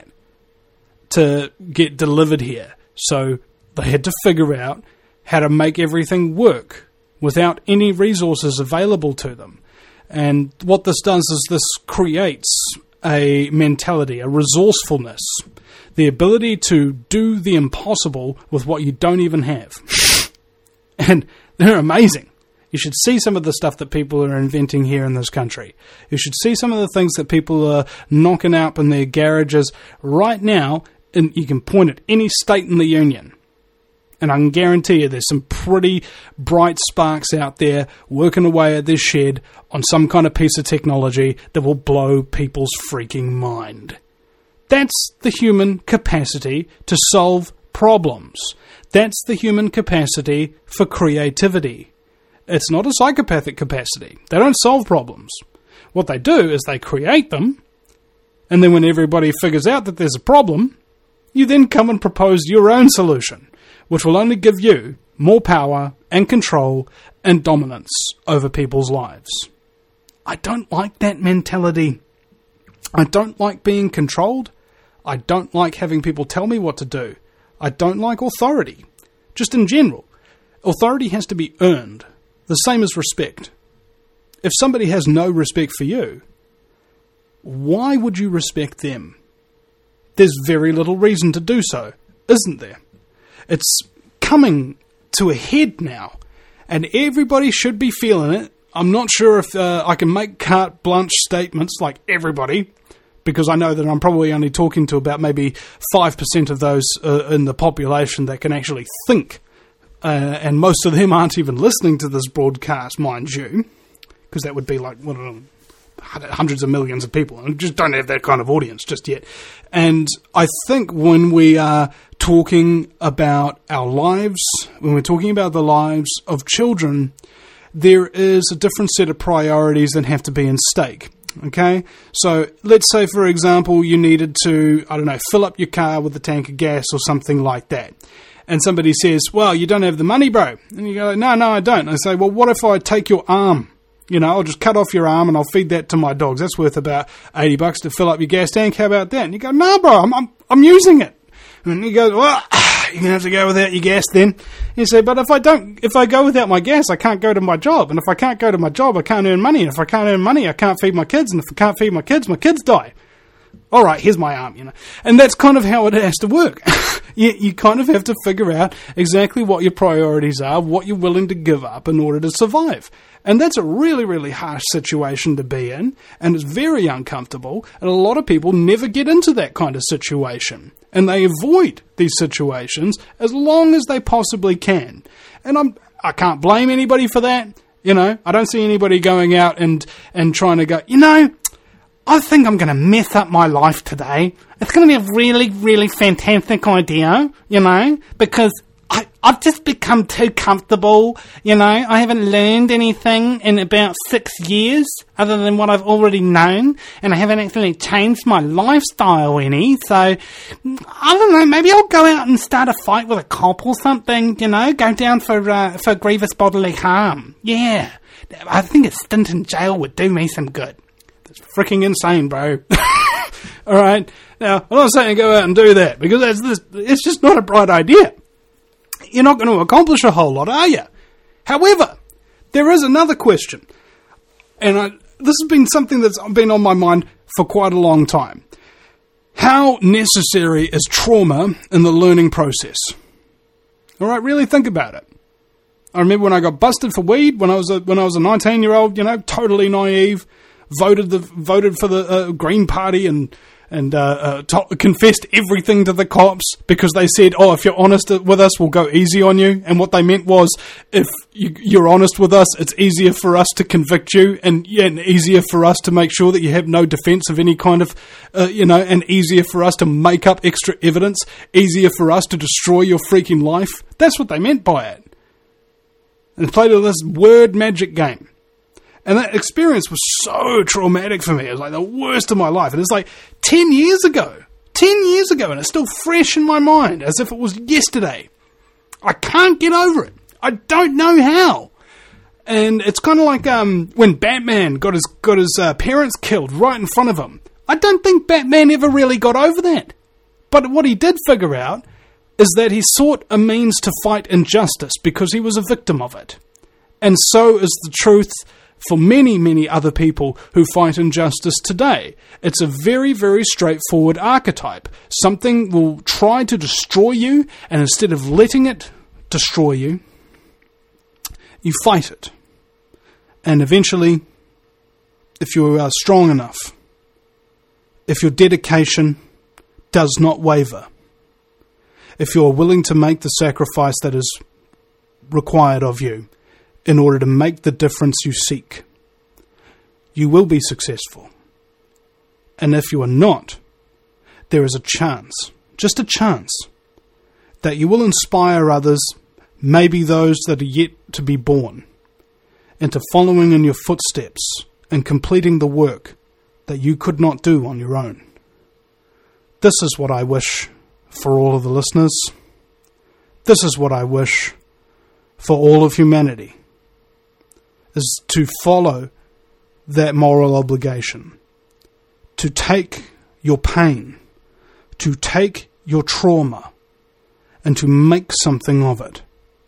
to get delivered here. So they had to figure out how to make everything work without any resources available to them. And what this does is this creates a mentality, a resourcefulness, the ability to do the impossible with what you don't even have. And they're amazing. You should see some of the stuff that people are inventing here in this country. You should see some of the things that people are knocking out in their garages right now, and you can point at any state in the union. And I can guarantee you there's some pretty bright sparks out there working away at this shed on some kind of piece of technology that will blow people's freaking mind. That's the human capacity to solve problems. That's the human capacity for creativity. It's not a psychopathic capacity. They don't solve problems. What they do is they create them, and then when everybody figures out that there's a problem, you then come and propose your own solution, which will only give you more power and control and dominance over people's lives. I don't like that mentality. I don't like being controlled. I don't like having people tell me what to do. I don't like authority. Just in general, authority has to be earned, the same as respect. If somebody has no respect for you, why would you respect them? There's very little reason to do so, isn't there? It's coming to a head now, and everybody should be feeling it. I'm not sure if uh, I can make carte blanche statements like everybody, because I know that I'm probably only talking to about maybe five percent of those uh, in the population that can actually think. Uh, and most of them aren't even listening to this broadcast, mind you, because that would be like, what, hundreds of millions of people. And just don't have that kind of audience just yet. And I think when we are talking about our lives, when we're talking about the lives of children, there is a different set of priorities that have to be in stake. Okay, so let's say, for example, you needed to, I don't know, fill up your car with a tank of gas or something like that. And somebody says, well, you don't have the money, bro. And you go, no, no, I don't. And I say, well, what if I take your arm? You know, I'll just cut off your arm and I'll feed that to my dogs. That's worth about eighty bucks to fill up your gas tank. How about that? And you go, no, bro, I'm, I'm, I'm using it. And you go, well, you're going to have to go without your gas then. You say, but if I don't, if I go without my gas, I can't go to my job. And if I can't go to my job, I can't earn money. And if I can't earn money, I can't feed my kids. And if I can't feed my kids, my kids die. All right, here's my arm, you know. And that's kind of how it has to work. you, you kind of have to figure out exactly what your priorities are, what you're willing to give up in order to survive. And that's a really, really harsh situation to be in, and it's very uncomfortable, and a lot of people never get into that kind of situation. And they avoid these situations as long as they possibly can. And I'm, I can't blame anybody for that. You know, I don't see anybody going out and, and trying to go, you know, I think I'm going to mess up my life today. It's going to be a really, really fantastic idea, you know, because I, I've just become too comfortable, you know. I haven't learned anything in about six years other than what I've already known, and I haven't actually changed my lifestyle any, so I don't know, maybe I'll go out and start a fight with a cop or something, you know, go down for, uh, for grievous bodily harm. Yeah, I think a stint in jail would do me some good. Freaking insane, bro. Alright, now, I'm not saying go out and do that, because that's this, it's just not a bright idea. You're not going to accomplish a whole lot, are you? However, there is another question, and I, this has been something that's been on my mind for quite a long time. How necessary is trauma in the learning process? Alright, really think about it. I remember when I got busted for weed, when I was a, when I was a nineteen-year-old, you know, totally naive, voted the voted for the uh, Green Party and and uh, uh, to- confessed everything to the cops because they said, oh, if you're honest with us, we'll go easy on you. And what they meant was, if you, you're honest with us, it's easier for us to convict you, and, yeah, and easier for us to make sure that you have no defence of any kind of, uh, you know, and easier for us to make up extra evidence, easier for us to destroy your freaking life. That's what they meant by it. And played this word magic game. And that experience was so traumatic for me. It was like the worst of my life. And it's like ten years ago. ten years ago, and it's still fresh in my mind as if it was yesterday. I can't get over it. I don't know how. And it's kind of like um, when Batman got his, got his uh, parents killed right in front of him. I don't think Batman ever really got over that. But what he did figure out is that he sought a means to fight injustice because he was a victim of it. And so is the truth for many, many other people who fight injustice today. It's a very, very straightforward archetype. Something will try to destroy you, and instead of letting it destroy you, you fight it. And eventually, if you are strong enough, if your dedication does not waver, if you are willing to make the sacrifice that is required of you, in order to make the difference you seek, you will be successful. And if you are not, there is a chance, just a chance, that you will inspire others, maybe those that are yet to be born, into following in your footsteps and completing the work that you could not do on your own. This is what I wish for all of the listeners. This is what I wish for all of humanity, is to follow that moral obligation, to take your pain, to take your trauma, and to make something of it,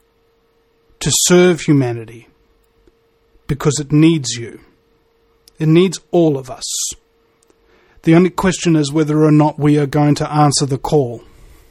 to serve humanity, because it needs you. It needs all of us. The only question is whether or not we are going to answer the call.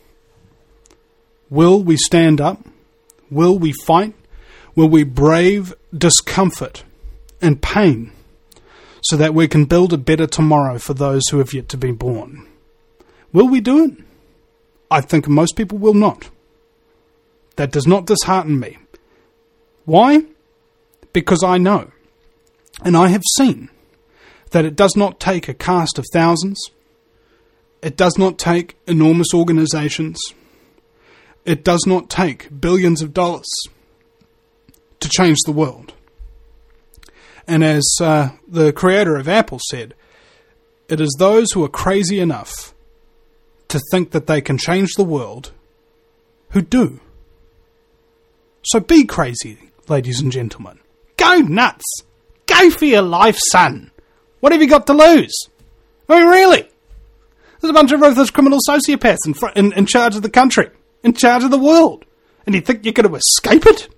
Will we stand up? Will we fight? Will we brave discomfort and pain so that we can build a better tomorrow for those who have yet to be born? Will we do it? I think most people will not. That does not dishearten me. Why? Because I know, and I have seen, that it does not take a cast of thousands. It does not take enormous organizations. It does not take billions of dollars to change the world. And as uh, the creator of Apple said, it is those who are crazy enough to think that they can change the world who do. So be crazy, ladies and gentlemen. Go nuts. Go for your life, son. What have you got to lose? I mean, really? There's a bunch of ruthless criminal sociopaths in, fr- in, in charge of the country, in charge of the world. And you think you're going to escape it?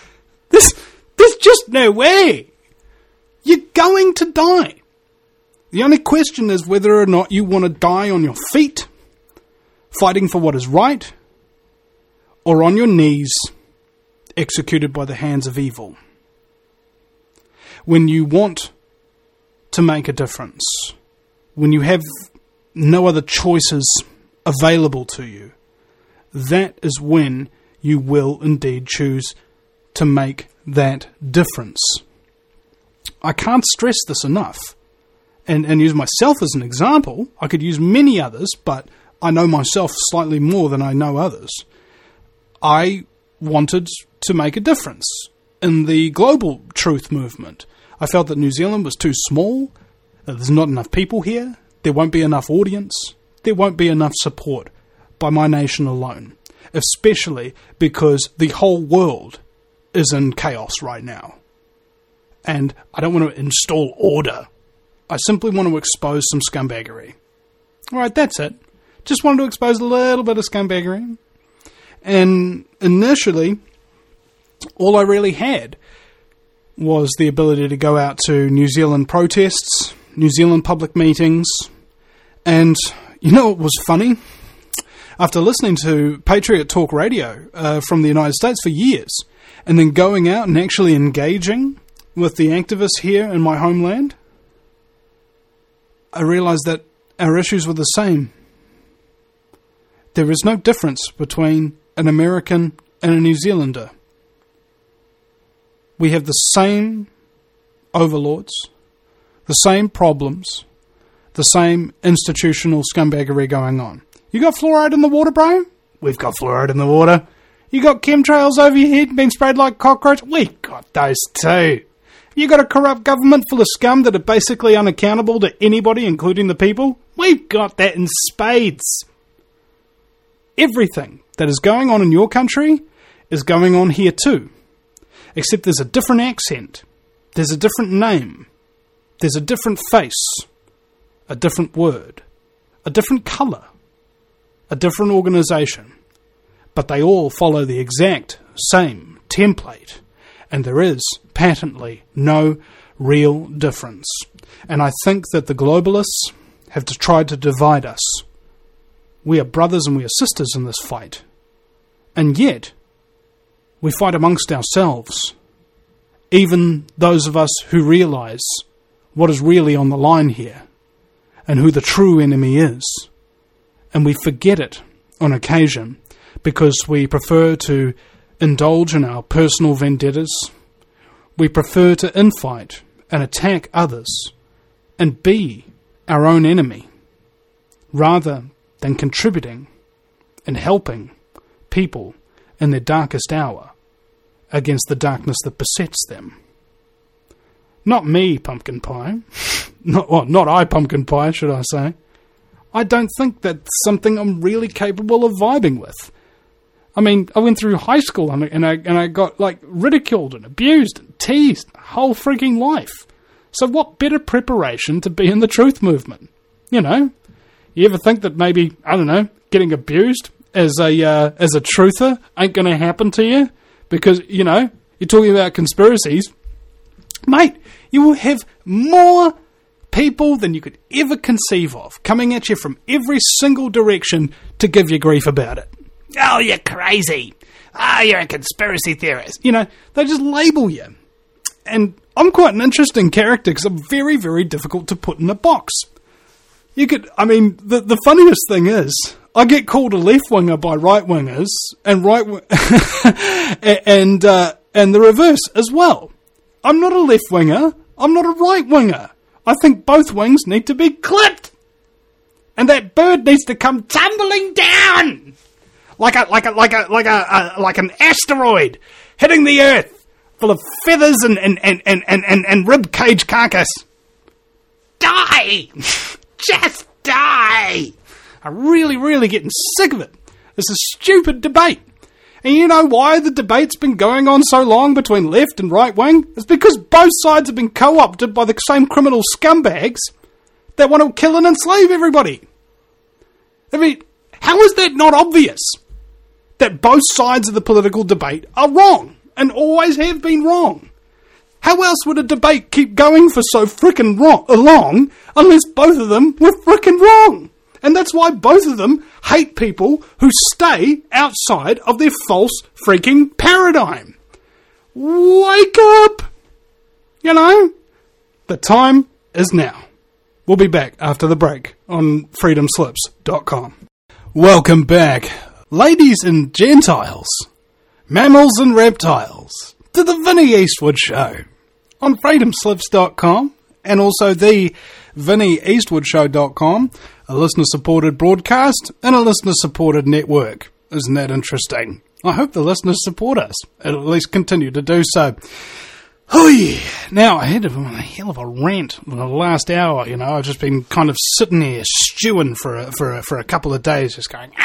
There's, there's just no way. You're going to die. The only question is whether or not you want to die on your feet, fighting for what is right, or on your knees, executed by the hands of evil. When you want to make a difference, when you have no other choices available to you, that is when you will indeed choose to make that difference. I can't stress this enough, and, and use myself as an example. I could use many others, but I know myself slightly more than I know others. I wanted to make a difference in the global truth movement. I felt that New Zealand was too small, that there's not enough people here, there won't be enough audience, there won't be enough support by my nation alone, especially because the whole world is in chaos right now. And I don't want to install order. I simply want to expose some scumbaggery. Alright, that's it. Just wanted to expose a little bit of scumbaggery. And initially, all I really had was the ability to go out to New Zealand protests, New Zealand public meetings, and you know what was funny? After listening to Patriot Talk Radio uh, from the United States for years, and then going out and actually engaging with the activists here in my homeland, I realized that our issues were the same. There is no difference between an American and a New Zealander. We have the same overlords, the same problems, the same institutional scumbaggery going on. You got fluoride in the water, bro? We've got fluoride in the water. You got chemtrails over your head being sprayed like cockroach? We've got those too. You got a corrupt government full of scum that are basically unaccountable to anybody, including the people? We've got that in spades. Everything that is going on in your country is going on here too. Except there's a different accent. There's a different name. There's a different face. A different word. A different colour. A different organisation. But they all follow the exact same template. And there is patently no real difference. And I think that the globalists have tried to divide us. We are brothers and we are sisters in this fight. And yet, we fight amongst ourselves. Even those of us who realise what is really on the line here and who the true enemy is. And we forget it on occasion because we prefer to indulge in our personal vendettas. We prefer to infight and attack others and be our own enemy rather than contributing and helping people in their darkest hour against the darkness that besets them. Not me, pumpkin pie. Not, well, not I, pumpkin pie, should I say. I don't think that's something I'm really capable of vibing with. I mean, I went through high school and I, and I, and I got, like, ridiculed and abused and teased whole freaking life. So what better preparation to be in the truth movement? You know? You ever think that maybe, I don't know, getting abused as a uh, as a truther ain't going to happen to you? Because, you know, you're talking about conspiracies. Mate, you will have more people than you could ever conceive of coming at you from every single direction to give you grief about it. Oh, you're crazy. Ah, oh, you're a conspiracy theorist. You know, they just label you. And I'm quite an interesting character because I'm very, very difficult to put in a box. You could, I mean, the, the funniest thing is, I get called a left-winger by right-wingers, and right and uh, and the reverse as well. I'm not a left-winger, I'm not a right-winger. I think both wings need to be clipped. And that bird needs to come tumbling down! Like a, like a, like a, like a, a like an asteroid hitting the earth, full of feathers and, and, and, and, and, and, and rib cage carcass. Die! Just die! I'm really, really getting sick of it. It's a stupid debate. And you know why the debate's been going on so long between left and right wing? It's because both sides have been co-opted by the same criminal scumbags that want to kill and enslave everybody. I mean, how is that not obvious? That both sides of the political debate are wrong, and always have been wrong. How else would a debate keep going for so frickin' wrong, long unless both of them were frickin' wrong? And that's why both of them hate people who stay outside of their false freaking paradigm. Wake up! You know, the time is now. We'll be back after the break on freedom slips dot com. Welcome back, ladies and gentiles, mammals and reptiles, to the Vinnie Eastwood Show on freedom slips dot com and also the vinnie eastwood show dot com, a listener-supported broadcast and a listener-supported network. Isn't that interesting? I hope the listeners support us, and at least continue to do so. Oh yeah. Now, I had a, a hell of a rant in the last hour, you know. I've just been kind of sitting there stewing for a, for a, for a couple of days, just going,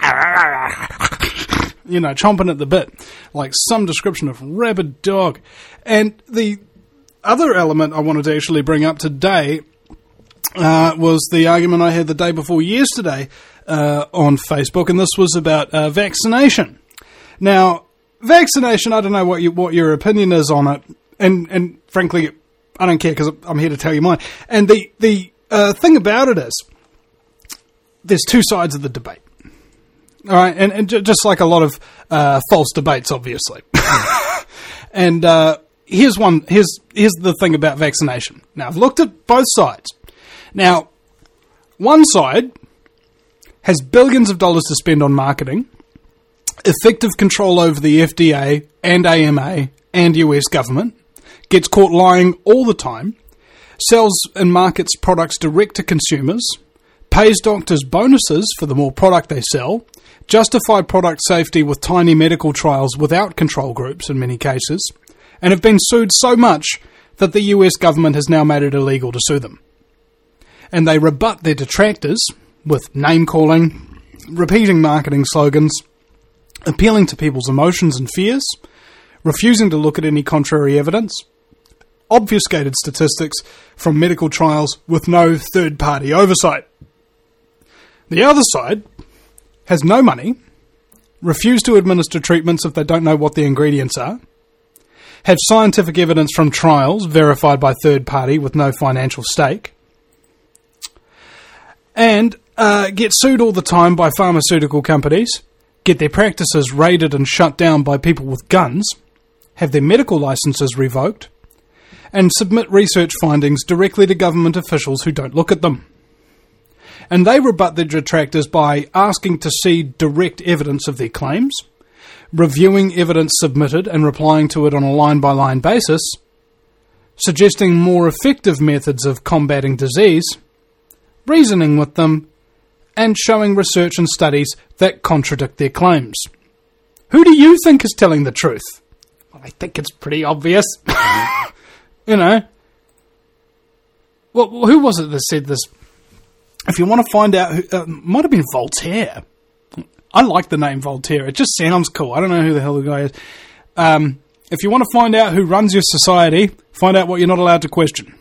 you know, chomping at the bit, like some description of rabid dog. And the other element I wanted to actually bring up today uh, was the argument I had the day before yesterday uh, on Facebook, and this was about uh, vaccination. Now, vaccination, I don't know what you, what your opinion is on it. And, and frankly, I don't care because I'm here to tell you mine. And the, the uh, thing about it is, there's two sides of the debate. All right, and, and j- just like a lot of uh, false debates, obviously. and uh, here's one. Here's here's the thing about vaccination. Now, I've looked at both sides. Now, one side has billions of dollars to spend on marketing, effective control over the F D A and A M A and U S government, gets caught lying all the time, sells and markets products direct to consumers, pays doctors bonuses for the more product they sell, justify product safety with tiny medical trials without control groups in many cases, and have been sued so much that the U S government has now made it illegal to sue them. And they rebut their detractors with name-calling, repeating marketing slogans, appealing to people's emotions and fears, refusing to look at any contrary evidence, obfuscated statistics from medical trials with no third-party oversight. The other side has no money, refuse to administer treatments if they don't know what the ingredients are, have scientific evidence from trials verified by third party with no financial stake, and uh, get sued all the time by pharmaceutical companies, get their practices raided and shut down by people with guns, have their medical licenses revoked, and submit research findings directly to government officials who don't look at them. And they rebut their detractors by asking to see direct evidence of their claims, reviewing evidence submitted and replying to it on a line-by-line basis, suggesting more effective methods of combating disease, reasoning with them, and showing research and studies that contradict their claims. Who do you think is telling the truth? Well, I think it's pretty obvious. You know. Well, who was it that said this? If you want to find out, who, uh, might have been Voltaire. I like the name Voltaire. It just sounds cool. I don't know who the hell the guy is. Um, if you want to find out who runs your society, find out what you're not allowed to question.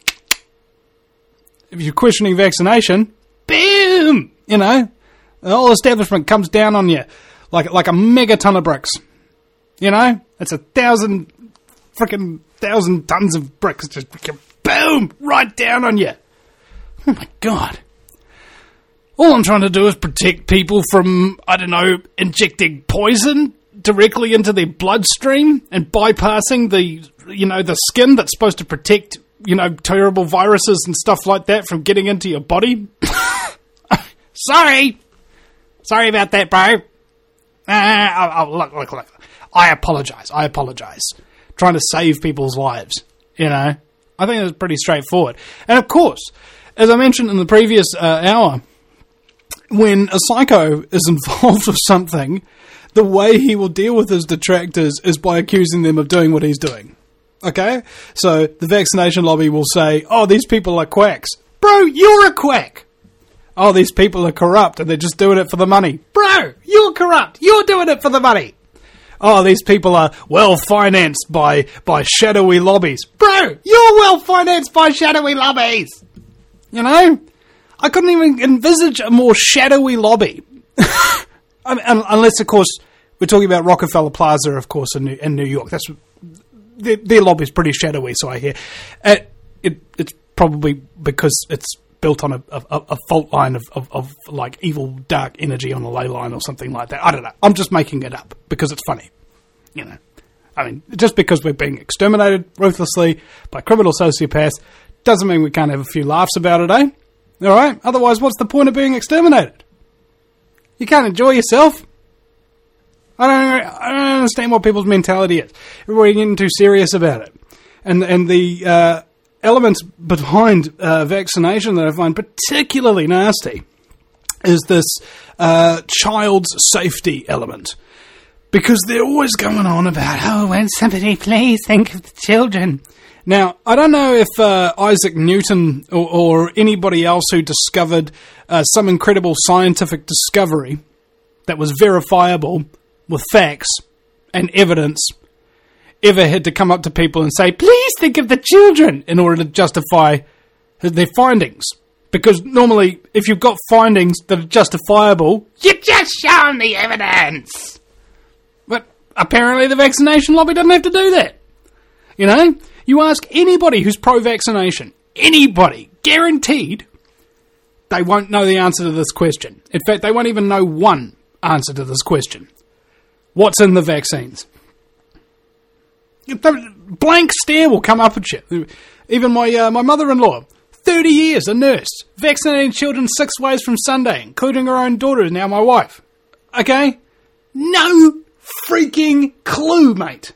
If you're questioning vaccination, boom! You know, the whole establishment comes down on you like like a megaton of bricks. You know, it's a thousand, freaking thousand tons of bricks just boom right down on you. Oh my God! All I'm trying to do is protect people from, I don't know, injecting poison directly into their bloodstream and bypassing the, you know, the skin that's supposed to protect, you know, terrible viruses and stuff like that from getting into your body. Sorry. Sorry about that, bro. Uh, I'll, I'll, look, look, look. I apologize. I apologize. Trying to save people's lives, you know. I think it's pretty straightforward. And of course, as I mentioned in the previous uh, hour, when a psycho is involved with something, the way he will deal with his detractors is by accusing them of doing what he's doing. Okay? So the vaccination lobby will say, oh, these people are quacks. Bro, you're a quack. Oh, these people are corrupt and they're just doing it for the money. Bro, you're corrupt. You're doing it for the money. Oh, these people are well-financed by, by shadowy lobbies. Bro, you're well-financed by shadowy lobbies. You know? I couldn't even envisage a more shadowy lobby. I mean, unless, of course, we're talking about Rockefeller Plaza, of course, in New, in New York. That's their, their lobby's pretty shadowy, so I hear. It, it, it's probably because it's built on a, a, a fault line of, of, of, like, evil, dark energy on a ley line or something like that. I don't know. I'm just making it up because it's funny. You know. I mean, just because we're being exterminated ruthlessly by criminal sociopaths doesn't mean we can't have a few laughs about it, eh? All right? Otherwise, what's the point of being exterminated? You can't enjoy yourself. I don't, I don't understand what people's mentality is. Everybody getting too serious about it. And, and the uh, elements behind uh, vaccination that I find particularly nasty is this uh, child's safety element. Because they're always going on about, oh, won't somebody please think of the children? Now, I don't know if uh, Isaac Newton or, or anybody else who discovered uh, some incredible scientific discovery that was verifiable with facts and evidence ever had to come up to people and say, please think of the children, in order to justify their findings. Because normally, if you've got findings that are justifiable, you've just shown the evidence. But apparently the vaccination lobby doesn't have to do that. You know? You ask anybody who's pro-vaccination, anybody, guaranteed, they won't know the answer to this question. In fact, they won't even know one answer to this question. What's in the vaccines? Blank stare will come up at you. Even my uh, my mother-in-law, thirty years, a nurse, vaccinating children six ways from Sunday, including her own daughter, now my wife. Okay? No freaking clue, mate.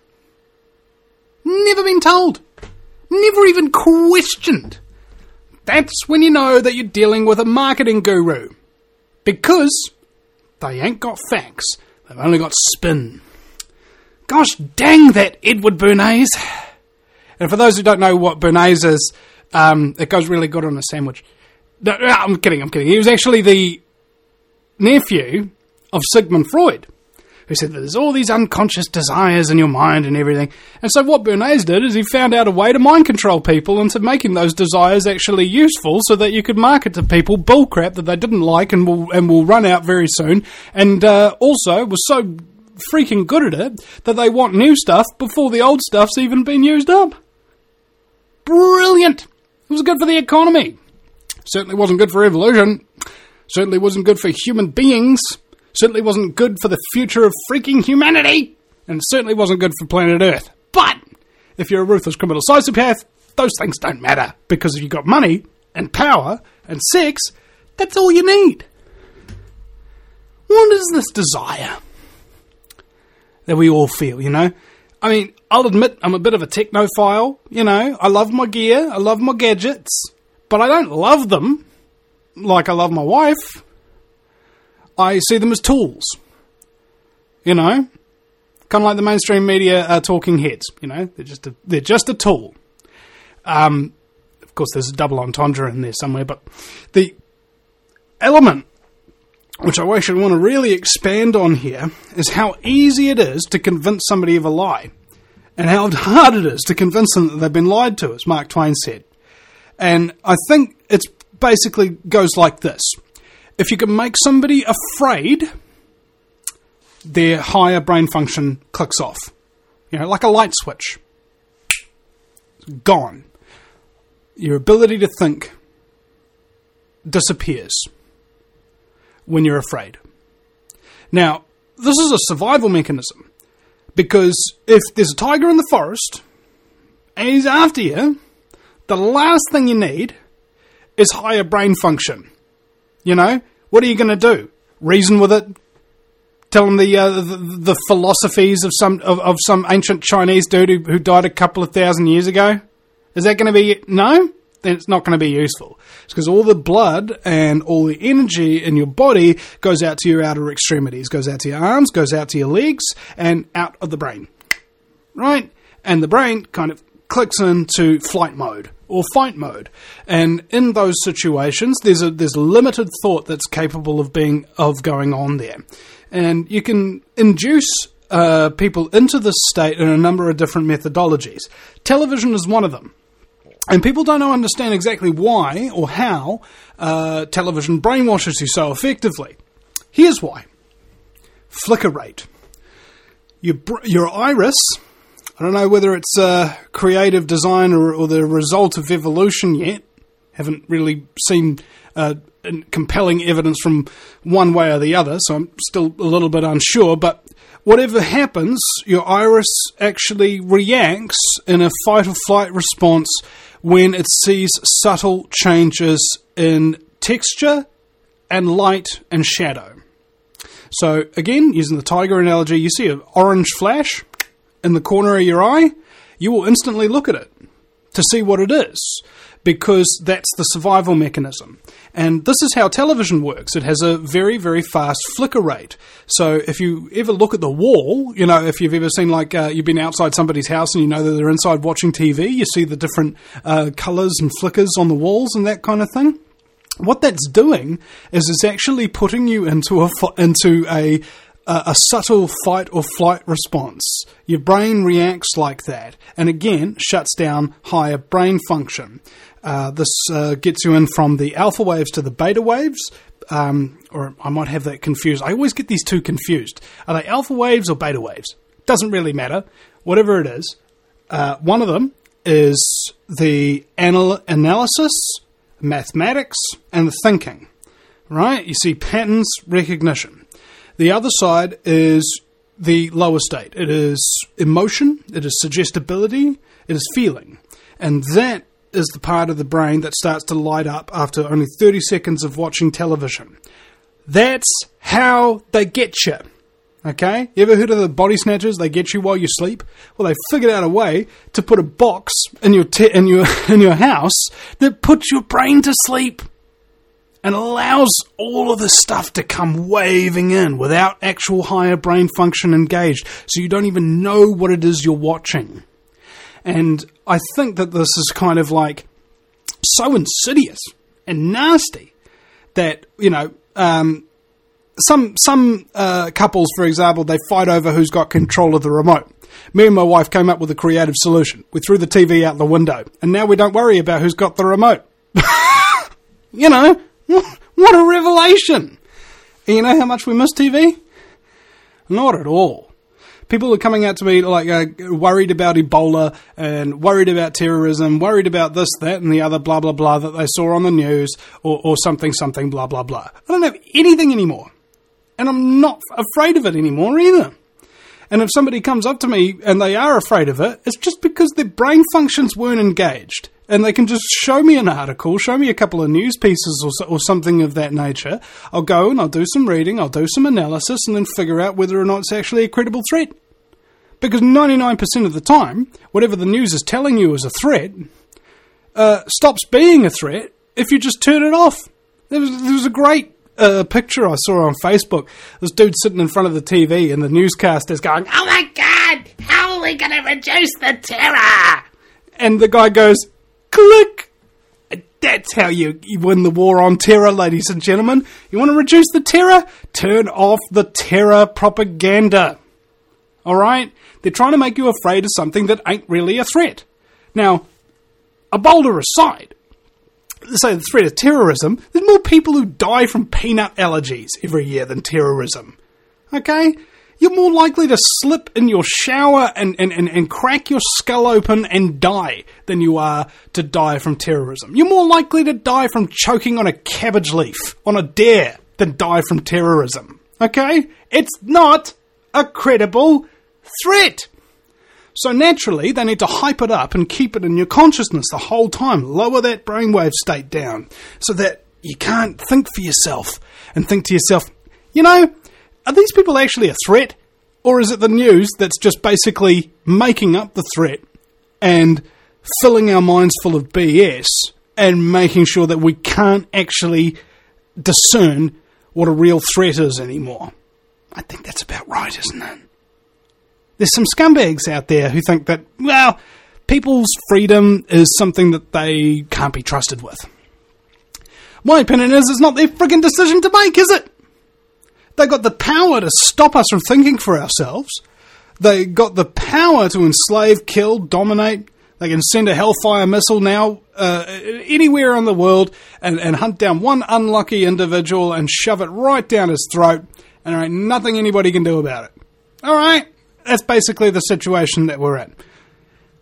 Never been told. Never even questioned. That's when you know that you're dealing with a marketing guru. Because they ain't got facts. They've only got spin. Gosh dang that Edward Bernays. And for those who don't know what Bernays is, um, it goes really good on a sandwich. No, no, I'm kidding, I'm kidding. He was actually the nephew of Sigmund Freud, who said that there's all these unconscious desires in your mind and everything. And so what Bernays did is he found out a way to mind control people into making those desires actually useful so that you could market to people bullcrap that they didn't like and will and will run out very soon. And uh, also was so freaking good at it that they want new stuff before the old stuff's even been used up. Brilliant! It was good for the economy. Certainly wasn't good for evolution. Certainly wasn't good for human beings. Certainly wasn't good for the future of freaking humanity, and certainly wasn't good for planet Earth. But if you're a ruthless criminal sociopath, those things don't matter, because if you've got money and power and sex, that's all you need. What is this desire that we all feel, you know? I mean, I'll admit I'm a bit of a technophile, you know? I love my gear, I love my gadgets, but I don't love them like I love my wife. I see them as tools, you know, kind of like the mainstream media uh, talking heads, you know, they're just a, they're just a tool. Um, of course, there's a double entendre in there somewhere, but the element which I actually want to really expand on here is how easy it is to convince somebody of a lie, and how hard it is to convince them that they've been lied to, as Mark Twain said. And I think it's basically goes like this. If you can make somebody afraid, their higher brain function clicks off. You know, like a light switch. It's gone. Your ability to think disappears when you're afraid. Now, this is a survival mechanism. Because if there's a tiger in the forest, and he's after you, the last thing you need is higher brain function. You know, what are you going to do? Reason with it? Tell them the, uh, the the philosophies of some of, of some ancient Chinese dude who, who died a couple of thousand years ago? Is that going to be... No? Then it's not going to be useful. It's because all the blood and all the energy in your body goes out to your outer extremities, goes out to your arms, goes out to your legs, and out of the brain. Right? And the brain kind of clicks into flight mode or fight mode. And in those situations, there's a there's limited thought that's capable of being of going on there. And you can induce uh, people into this state in a number of different methodologies. Television is one of them. And people don't understand exactly why or how uh, television brainwashes you so effectively. Here's why. Flicker rate. Your, your iris, I don't know whether it's uh, creative design or, or the result of evolution yet. Haven't really seen uh, compelling evidence from one way or the other, so I'm still a little bit unsure. But whatever happens, your iris actually reacts in a fight or flight response when it sees subtle changes in texture and light and shadow. So again, using the tiger analogy, you see an orange flash in the corner of your eye, you will instantly look at it to see what it is, because that's the survival mechanism. And this is how television works. It has a very, very fast flicker rate. So if you ever look at the wall, you know, if you've ever seen, like, uh, you've been outside somebody's house and you know that they're inside watching T V, you see the different uh, colours and flickers on the walls and that kind of thing. What that's doing is it's actually putting you into a into a a, a subtle fight or flight response. Your brain reacts like that, and again shuts down higher brain function. Uh, this uh, gets you in from the alpha waves to the beta waves, um, or I might have that confused. I always get these two confused. Are they alpha waves or beta waves? Doesn't really matter. Whatever it is, uh, one of them is the anal- analysis, mathematics, and the thinking, right? You see patterns recognition. The other side is the lower state. It is emotion, it is suggestibility, it is feeling. And that is the part of the brain that starts to light up after only thirty seconds of watching television. That's how they get you. Okay? You ever heard of the body snatchers? They get you while you sleep? Well, they figured out a way to put a box in your te- in your in your house that puts your brain to sleep and allows all of this stuff to come waving in without actual higher brain function engaged, so you don't even know what it is you're watching. And I think that this is kind of like so insidious and nasty that, you know, um, some some uh, couples, for example, they fight over who's got control of the remote. Me and my wife came up with a creative solution. We threw the T V out the window, and now we don't worry about who's got the remote. You know, what a revelation. And you know how much we miss T V? Not at all. People are coming out to me like uh, worried about Ebola and worried about terrorism, worried about this, that, and the other blah, blah, blah that they saw on the news or, or something, something, blah, blah, blah. I don't have anything anymore. And I'm not afraid of it anymore either. And if somebody comes up to me and they are afraid of it, it's just because their brain functions weren't engaged. And they can just show me an article, show me a couple of news pieces or, so, or something of that nature. I'll go and I'll do some reading, I'll do some analysis, and then figure out whether or not it's actually a credible threat. Because ninety-nine percent of the time, whatever the news is telling you is a threat, uh, stops being a threat if you just turn it off. There was, there was a great uh, picture I saw on Facebook. This dude sitting in front of the T V and the newscaster's going, "Oh my God, how are we going to reduce the terror?" And the guy goes, "Click." That's how you, you win the war on terror, ladies and gentlemen. You want to reduce the terror? Turn off the terror propaganda. All right? They're trying to make you afraid of something that ain't really a threat. Now, Ebola aside, say the threat of terrorism, there's more people who die from peanut allergies every year than terrorism. Okay? You're more likely to slip in your shower and, and, and, and crack your skull open and die than you are to die from terrorism. You're more likely to die from choking on a cabbage leaf on a dare than die from terrorism. Okay? It's not a credible threat. So naturally, they need to hype it up and keep it in your consciousness the whole time. Lower that brainwave state down so that you can't think for yourself and think to yourself, you know, are these people actually a threat? Or is it the news that's just basically making up the threat and filling our minds full of B S and making sure that we can't actually discern what a real threat is anymore? I think that's about right, isn't it? There's some scumbags out there who think that, well, people's freedom is something that they can't be trusted with. My opinion is it's not their friggin' decision to make, is it? They got the power to stop us from thinking for ourselves. They got the power to enslave, kill, dominate. They can send a Hellfire missile now uh, anywhere in the world and, and hunt down one unlucky individual and shove it right down his throat, and there ain't nothing anybody can do about it. All right? That's basically the situation that we're in.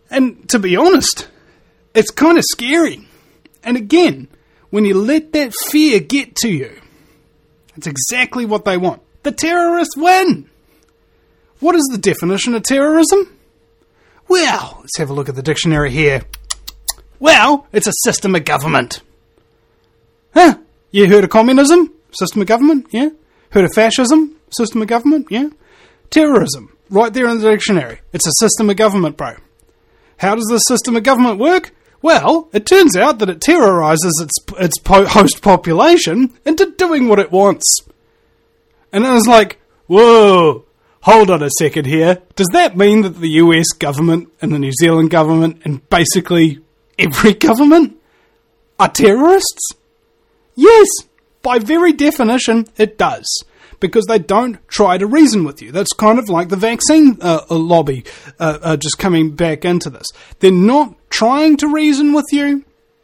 And to be honest, it's kind of scary. And again, when you let that fear get to you, it's exactly what they want. The terrorists win! What is the definition of terrorism? Well, let's have a look at the dictionary here. Well, it's a system of government. Huh? You heard of communism? System of government? Yeah. Heard of fascism? System of government? Yeah. Terrorism. Right there in the dictionary. It's a system of government, bro. How does the system of government work? Well, it turns out that it terrorizes its its po- host population into doing what it wants. And I was like, whoa, hold on a second here. Does that mean that the U S government and the New Zealand government and basically every government are terrorists? Yes, by very definition, it does. Because they don't try to reason with you. That's kind of like the vaccine uh, lobby uh, uh, just coming back into this. They're not trying to reason with you.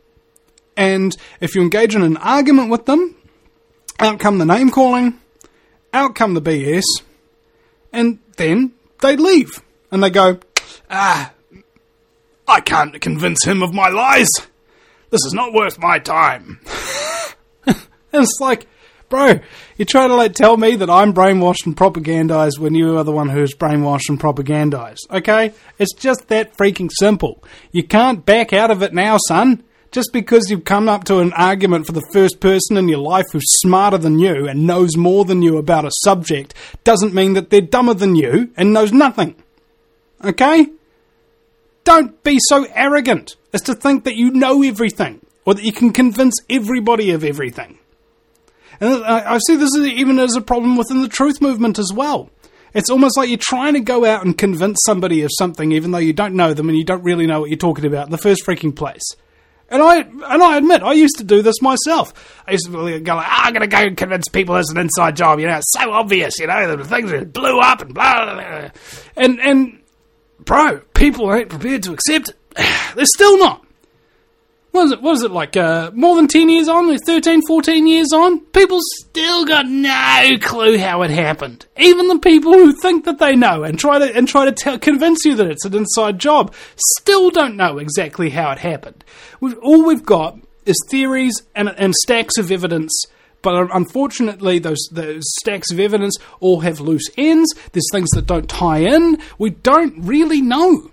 And if you engage in an argument with them, out come the name calling, out come the B S, and then they leave. And they go, ah, I can't convince him of my lies. This is not worth my time. And it's like, bro, you try to like tell me that I'm brainwashed and propagandized when you are the one who's brainwashed and propagandized, okay? It's just that freaking simple. You can't back out of it now, son. Just because you've come up to an argument for the first person in your life who's smarter than you and knows more than you about a subject doesn't mean that they're dumber than you and knows nothing, okay? Don't be so arrogant as to think that you know everything or that you can convince everybody of everything. And I see this even as a problem within the truth movement as well. It's almost like you're trying to go out and convince somebody of something even though you don't know them and you don't really know what you're talking about in the first freaking place. And I and I admit, I used to do this myself. I used to go like, oh, I'm going to go and convince people it's an inside job. You know, it's so obvious, you know, the things that blew up and blah, blah, blah. And, and, bro, people ain't prepared to accept it. They're still not. What is it, what is it like, uh, more than ten years on, thirteen, fourteen years on? People still got no clue how it happened. Even the people who think that they know and try to and try to tell, convince you that it's an inside job still don't know exactly how it happened. We've, all we've got is theories and, and stacks of evidence, but unfortunately those, those stacks of evidence all have loose ends. There's things that don't tie in. We don't really know.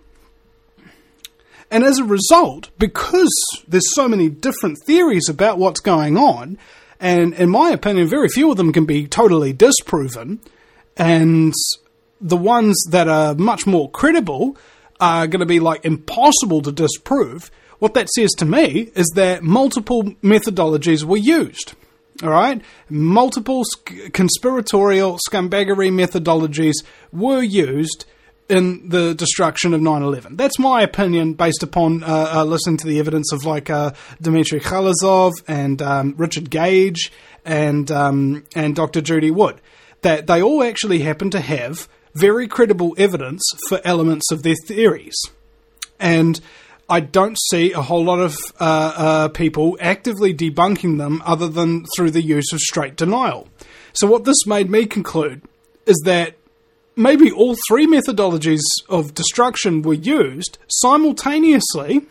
And as a result, because there's so many different theories about what's going on, and in my opinion, very few of them can be totally disproven, and the ones that are much more credible are going to be like impossible to disprove, what that says to me is that multiple methodologies were used. All right? Multiple sc- conspiratorial scumbaggery methodologies were used in the destruction of nine eleven. That's my opinion based upon uh, uh, listening to the evidence of like uh, Dmitry Khalazov and um, Richard Gage and um, and Doctor Judy Wood. That they all actually happen to have very credible evidence for elements of their theories. And I don't see a whole lot of uh, uh, people actively debunking them other than through the use of straight denial. So what this made me conclude is that maybe all three methodologies of destruction were used simultaneously,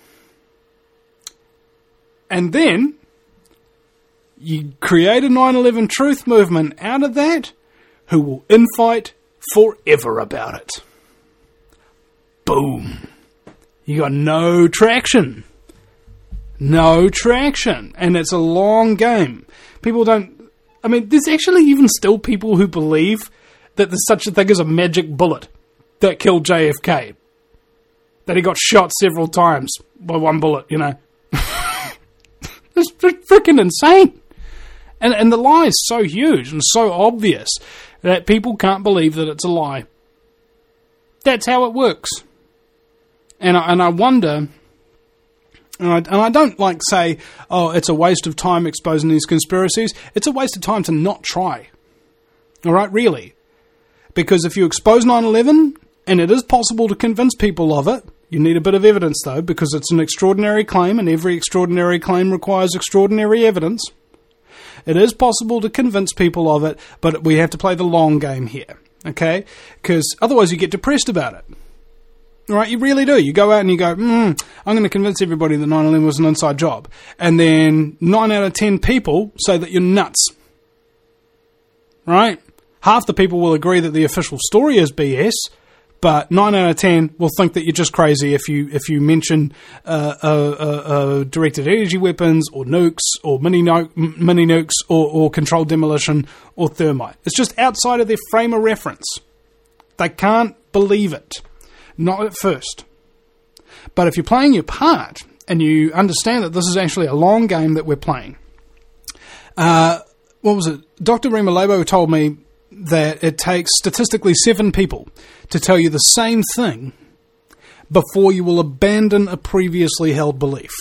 and then you create a nine eleven truth movement out of that who will infight forever about it. Boom. You got no traction. No traction. And it's a long game. People don't... I mean, there's actually even still people who believe that there's such a thing as a magic bullet that killed J F K. That he got shot several times by one bullet, you know. It's freaking insane. And and the lie is so huge and so obvious that people can't believe that it's a lie. That's how it works. And I, and I wonder... And I, and I don't like say, oh, it's a waste of time exposing these conspiracies. It's a waste of time to not try. All right, really. Because if you expose nine eleven, and it is possible to convince people of it, you need a bit of evidence though, because it's an extraordinary claim, and every extraordinary claim requires extraordinary evidence. It is possible to convince people of it, but we have to play the long game here, okay? Because otherwise you get depressed about it. Right, you really do. You go out and you go, mm, I'm going to convince everybody that nine eleven was an inside job. And then nine out of ten people say that you're nuts. Right? Half the people will agree that the official story is B S, but nine out of ten will think that you're just crazy if you if you mention uh, uh, uh, uh, directed energy weapons or nukes or mini, nu- mini nukes or, or controlled demolition or thermite. It's just outside of their frame of reference. They can't believe it. Not at first. But if you're playing your part and you understand that this is actually a long game that we're playing, uh, what was it? Doctor Rima Labo told me that it takes statistically seven people to tell you the same thing before you will abandon a previously held belief.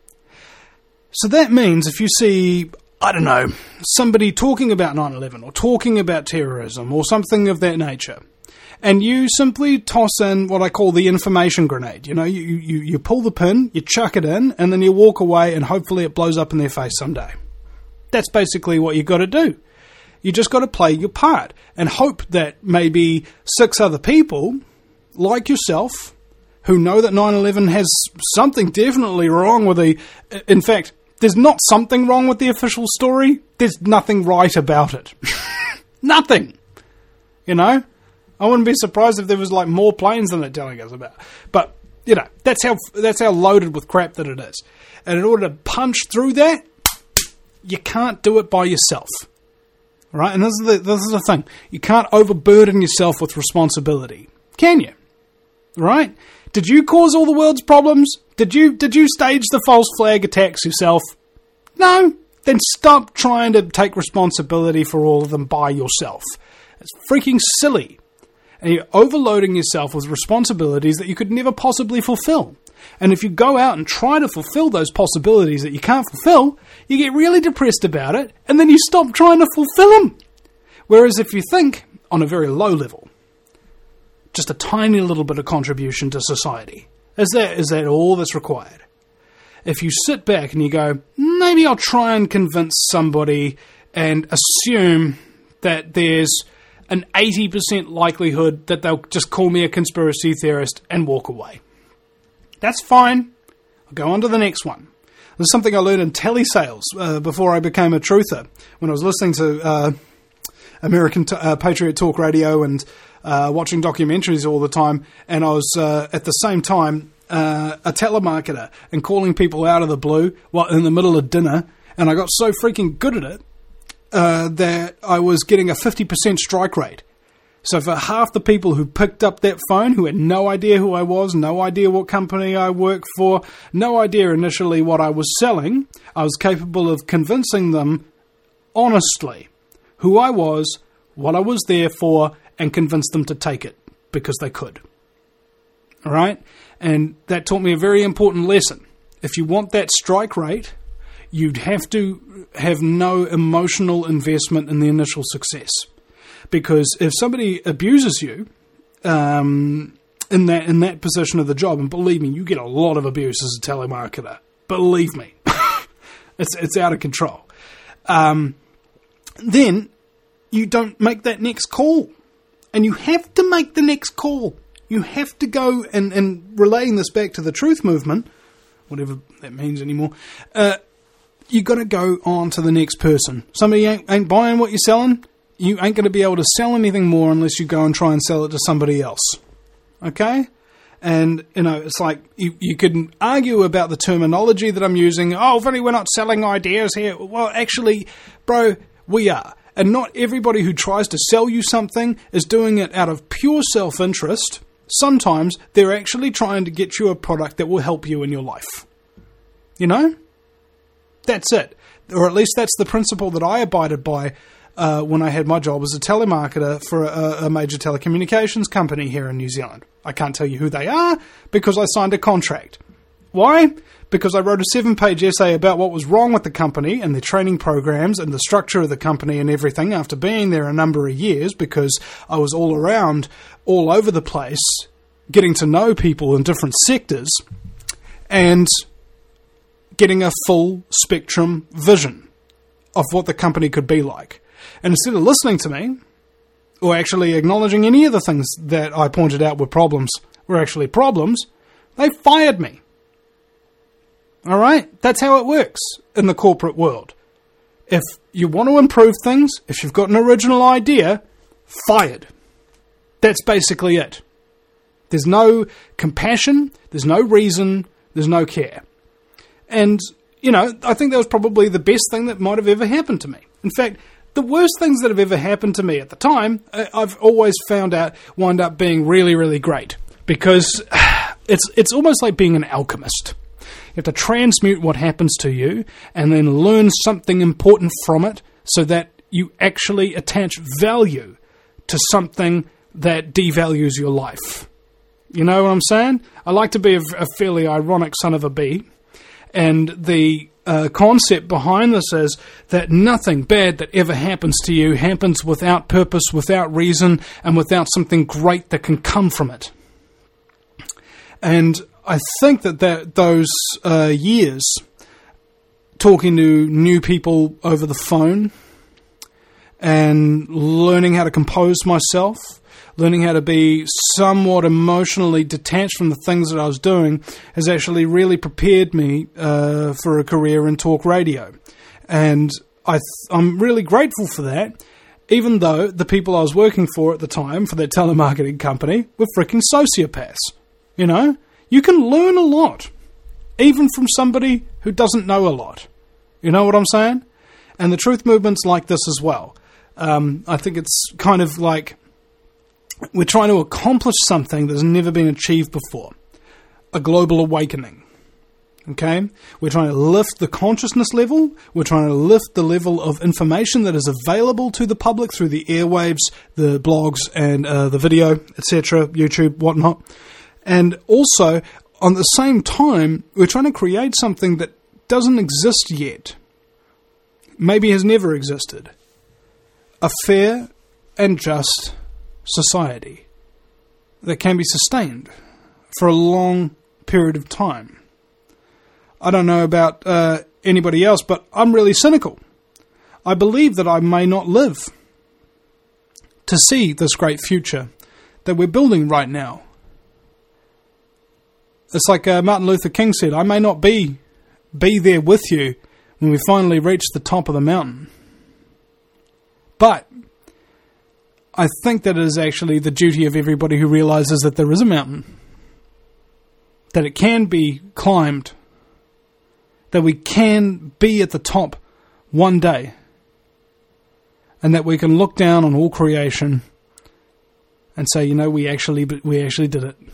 So that means if you see, I don't know, somebody talking about nine eleven or talking about terrorism or something of that nature, and you simply toss in what I call the information grenade. You know, you, you, you pull the pin, you chuck it in, and then you walk away and hopefully it blows up in their face someday. That's basically what you got to do. You just got to play your part and hope that maybe six other people, like yourself, who know that nine eleven has something definitely wrong with the... In fact, there's not something wrong with the official story. There's nothing right about it. Nothing. You know? I wouldn't be surprised if there was like more planes than they're telling us about. But, you know, that's how that's how loaded with crap that it is. And in order to punch through that, you can't do it by yourself. Right? And this is the this is the thing. You can't overburden yourself with responsibility. Can you? Right? Did you cause all the world's problems? Did you did you stage the false flag attacks yourself? No. Then stop trying to take responsibility for all of them by yourself. It's freaking silly. And you're overloading yourself with responsibilities that you could never possibly fulfill. And if you go out and try to fulfill those possibilities that you can't fulfill, you get really depressed about it, and then you stop trying to fulfill them. Whereas if you think on a very low level, just a tiny little bit of contribution to society, is that is that all that's required? If you sit back and you go, maybe I'll try and convince somebody and assume that there's an eighty percent likelihood that they'll just call me a conspiracy theorist and walk away. That's fine. I'll go on to the next one. There's something I learned in telesales uh, before I became a truther. When I was listening to uh, American t- uh, Patriot Talk Radio and uh, watching documentaries all the time, and I was uh, at the same time uh, a telemarketer and calling people out of the blue while in the middle of dinner, and I got so freaking good at it Uh, that I was getting a fifty percent strike rate. So for half the people who picked up that phone, who had no idea who I was, no idea what company I work for, no idea initially what I was selling, I was capable of convincing them honestly who I was, what I was there for, and convince them to take it because they could. All right? And that taught me a very important lesson. If you want that strike rate, you'd have to have no emotional investment in the initial success. Because if somebody abuses you um, in that in that position of the job, and believe me, you get a lot of abuse as a telemarketer. Believe me. it's it's out of control. Um, then you don't make that next call. And you have to make the next call. You have to go, and, and relating this back to the truth movement, whatever that means anymore, uh, you got to go on to the next person. Somebody ain't, ain't buying what you're selling. You ain't going to be able to sell anything more unless you go and try and sell it to somebody else. Okay? And, you know, it's like you, you can argue about the terminology that I'm using. Oh, Vinny, we're not selling ideas here. Well, actually, bro, we are. And not everybody who tries to sell you something is doing it out of pure self-interest. Sometimes they're actually trying to get you a product that will help you in your life. You know? That's it. Or at least that's the principle that I abided by uh, when I had my job as a telemarketer for a, a major telecommunications company here in New Zealand. I can't tell you who they are because I signed a contract. Why? Because I wrote a seven-page essay about what was wrong with the company and their training programs and the structure of the company and everything after being there a number of years, because I was all around, all over the place, getting to know people in different sectors and getting a full spectrum vision of what the company could be like. And instead of listening to me, or actually acknowledging any of the things that I pointed out were problems were actually problems, they fired me. All right? That's how it works in the corporate world. If you want to improve things, if you've got an original idea, fired. That's basically it. There's no compassion, there's no reason, there's no care. And, you know, I think that was probably the best thing that might have ever happened to me. In fact, the worst things that have ever happened to me at the time, I've always found out wind up being really, really great. Because it's it's almost like being an alchemist. You have to transmute what happens to you and then learn something important from it so that you actually attach value to something that devalues your life. You know what I'm saying? I like to be a, a fairly ironic son of a bee, and the uh, concept behind this is that nothing bad that ever happens to you happens without purpose, without reason, and without something great that can come from it. And I think that, that those uh, years talking to new people over the phone and learning how to compose myself, learning how to be somewhat emotionally detached from the things that I was doing has actually really prepared me uh, for a career in talk radio. And I th- I'm really grateful for that, even though the people I was working for at the time, for that telemarketing company, were freaking sociopaths. You know? You can learn a lot, even from somebody who doesn't know a lot. You know what I'm saying? And the truth movement's like this as well. Um, I think it's kind of like we're trying to accomplish something that's never been achieved before. A global awakening. Okay? We're trying to lift the consciousness level. We're trying to lift the level of information that is available to the public through the airwaves, the blogs, and uh, the video, et cetera, YouTube, whatnot. And also, on the same time, we're trying to create something that doesn't exist yet. Maybe has never existed. A fair and just society that can be sustained for a long period of time. I don't know about uh, anybody else, but I'm really cynical. I believe that I may not live to see this great future that we're building right now. It's like uh, Martin Luther King said, I may not be be there with you when we finally reach the top of the mountain. But I think that it is actually the duty of everybody who realizes that there is a mountain, that it can be climbed, that we can be at the top one day, and that we can look down on all creation and say, you know, we actually we actually did it.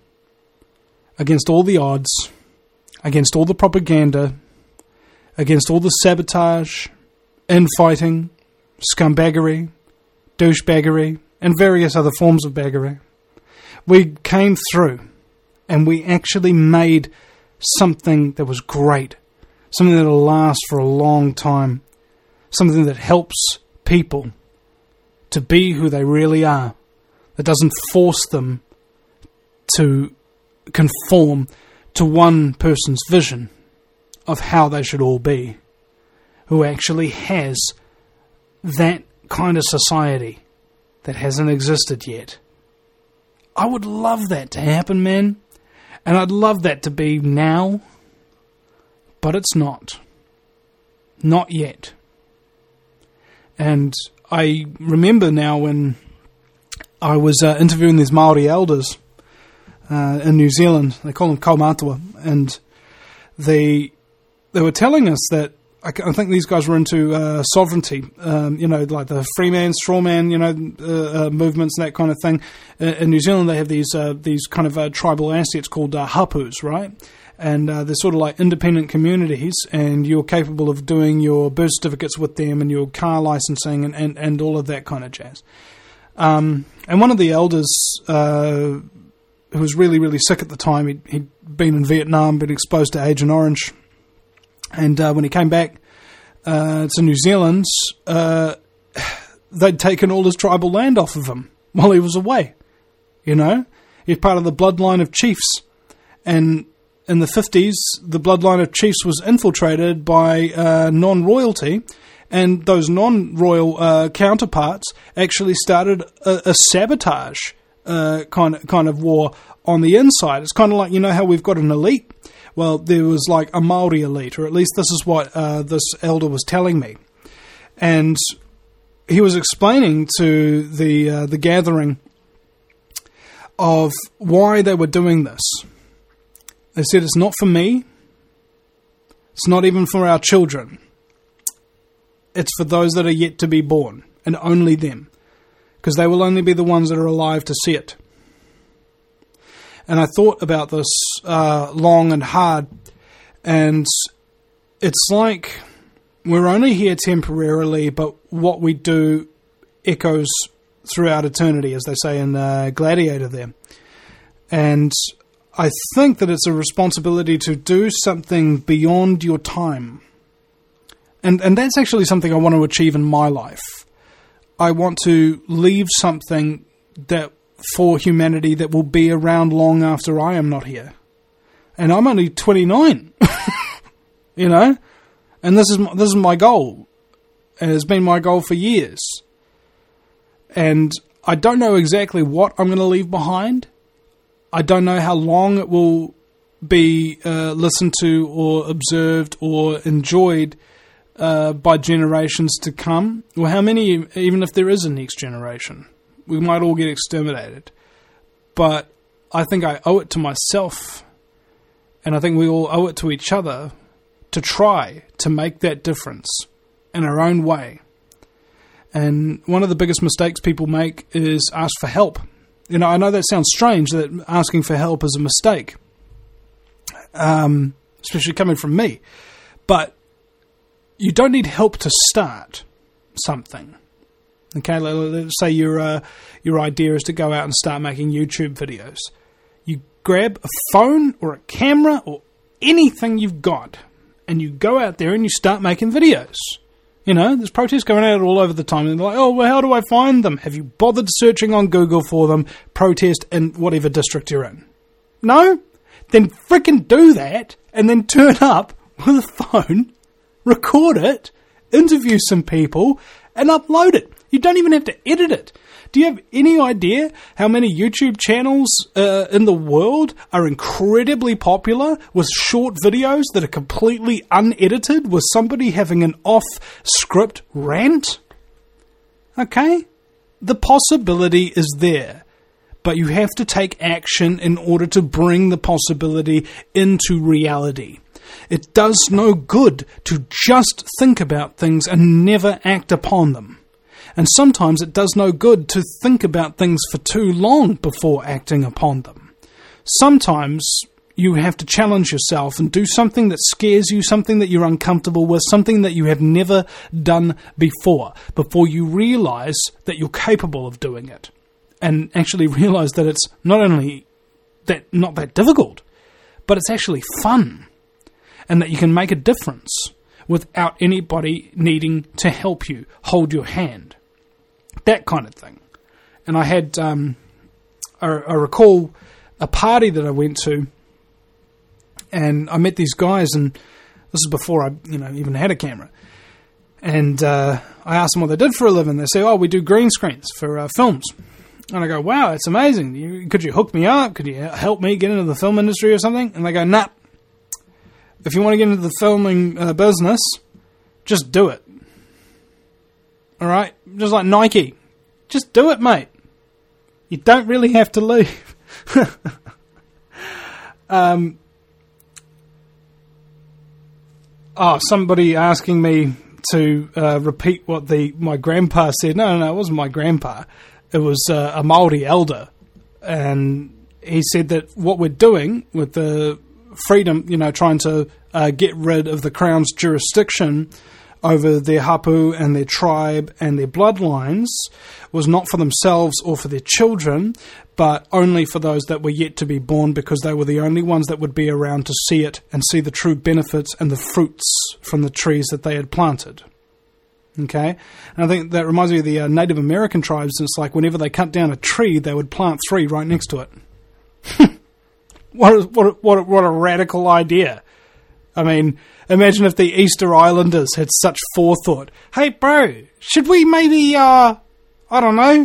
Against all the odds, against all the propaganda, against all the sabotage, infighting, scumbaggery, douchebaggery, and various other forms of baggery. We came through, and we actually made something that was great, something that will last for a long time, something that helps people to be who they really are, that doesn't force them to conform to one person's vision of how they should all be, who actually has that kind of society that hasn't existed yet. I would love that to happen, man, and I'd love that to be now, but it's not. Not yet. And I remember now when I was uh, interviewing these Māori elders Uh, in New Zealand, they call them kaumātua, and they they were telling us that I, I think these guys were into uh, sovereignty, um, you know, like the free man, straw man, you know, uh, uh, movements and that kind of thing. Uh, in New Zealand, they have these uh, these kind of uh, tribal assets called uh, hapus, right? And uh, they're sort of like independent communities, and you're capable of doing your birth certificates with them and your car licensing and, and, and all of that kind of jazz. Um, and one of the elders, uh, who was really, really sick at the time, he'd, he'd been in Vietnam, been exposed to Agent Orange, and uh, when he came back uh, to New Zealand, uh, they'd taken all his tribal land off of him while he was away. You know? He's part of the bloodline of chiefs, and in the fifties, the bloodline of chiefs was infiltrated by uh, non-royalty, and those non-royal uh, counterparts actually started a, a sabotage uh, kind of kind of war on the inside. It's kind of like, you know how we've got an elite? Well, there was like a Māori elite, or at least this is what uh, this elder was telling me. And he was explaining to the uh, the gathering of why they were doing this. They said, it's not for me. It's not even for our children. It's for those that are yet to be born, and only them. Because they will only be the ones that are alive to see it. And I thought about this uh, long and hard, and it's like we're only here temporarily, but what we do echoes throughout eternity, as they say in uh, Gladiator there. And I think that it's a responsibility to do something beyond your time. And and that's actually something I want to achieve in my life. I want to leave something that for humanity that will be around long after I am not here. And I'm only twenty-nine. You know? And this is my, this is my goal. And it's been my goal for years. And I don't know exactly what I'm going to leave behind. I don't know how long it will be uh, listened to or observed or enjoyed uh, by generations to come. Or how many, even if there is a next generation. We might all get exterminated. But I think I owe it to myself, and I think we all owe it to each other, to try to make that difference in our own way. And one of the biggest mistakes people make is ask for help. You know, I know that sounds strange, that asking for help is a mistake, um, especially coming from me. But you don't need help to start something. Okay, let's say your uh, your idea is to go out and start making YouTube videos. You grab a phone or a camera or anything you've got, and you go out there and you start making videos. You know, there's protests going out all over the time, and they're like, oh, well, how do I find them? Have you bothered searching on Google for them? Protest in whatever district you're in. No? Then frickin' do that, and then turn up with a phone, record it, interview some people, and upload it. You don't even have to edit it. Do you have any idea how many YouTube channels uh, in the world are incredibly popular with short videos that are completely unedited with somebody having an off-script rant? Okay? The possibility is there. But you have to take action in order to bring the possibility into reality. It does no good to just think about things and never act upon them. And sometimes it does no good to think about things for too long before acting upon them. Sometimes you have to challenge yourself and do something that scares you, something that you're uncomfortable with, something that you have never done before, before you realize that you're capable of doing it. And actually realize that it's not only that not that difficult, but it's actually fun. And that you can make a difference without anybody needing to help you, hold your hand. That kind of thing. And I had, um, I, I recall a party that I went to, and I met these guys, and this is before I, you know, even had a camera. And uh, I asked them what they did for a living. They say, oh, we do green screens for uh, films. And I go, wow, that's amazing. You, could you hook me up? Could you help me get into the film industry or something? And they go, nah. If you want to get into the filming uh, business, just do it. All right? Just like Nike. Just do it, mate. You don't really have to leave. um, oh, somebody asking me to uh, repeat what the my grandpa said. No, no, no, it wasn't my grandpa. It was uh, a Māori elder. And he said that what we're doing with the freedom, you know, trying to uh, get rid of the Crown's jurisdiction over their hapu and their tribe and their bloodlines was not for themselves or for their children, but only for those that were yet to be born, because they were the only ones that would be around to see it and see the true benefits and the fruits from the trees that they had planted. Okay? And I think that reminds me of the uh, Native American tribes. It's like whenever they cut down a tree, they would plant three right next to it. What a, what a, what a, what a radical idea. I mean, imagine if the Easter Islanders had such forethought. Hey, bro, should we maybe, uh, I don't know,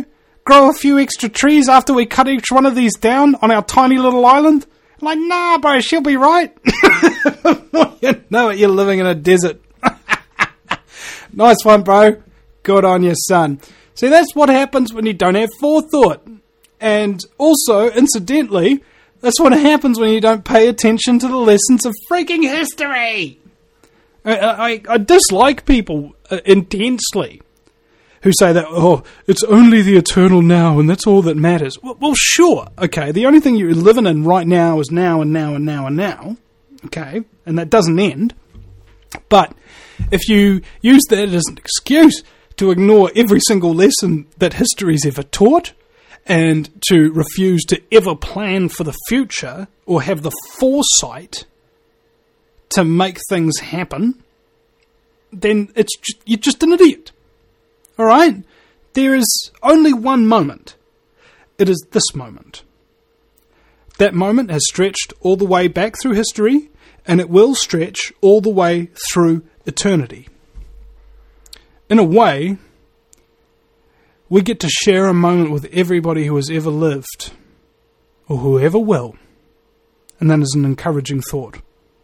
grow a few extra trees after we cut each one of these down on our tiny little island? I'm like, nah, bro, she'll be right. You know it, you're living in a desert. Nice one, bro. Good on you, son. See, that's what happens when you don't have forethought. And also, incidentally, that's what happens when you don't pay attention to the lessons of freaking history. I, I, I dislike people uh, intensely who say that, oh, it's only the eternal now and that's all that matters. Well, well, sure, okay, the only thing you're living in right now is now and now and now and now, okay, and that doesn't end. But if you use that as an excuse to ignore every single lesson that history's ever taught, and to refuse to ever plan for the future or have the foresight to make things happen, then it's just, you're just an idiot. All right? There is only one moment. It is this moment. That moment has stretched all the way back through history, and it will stretch all the way through eternity. In a way, we get to share a moment with everybody who has ever lived, or whoever will, and that is an encouraging thought.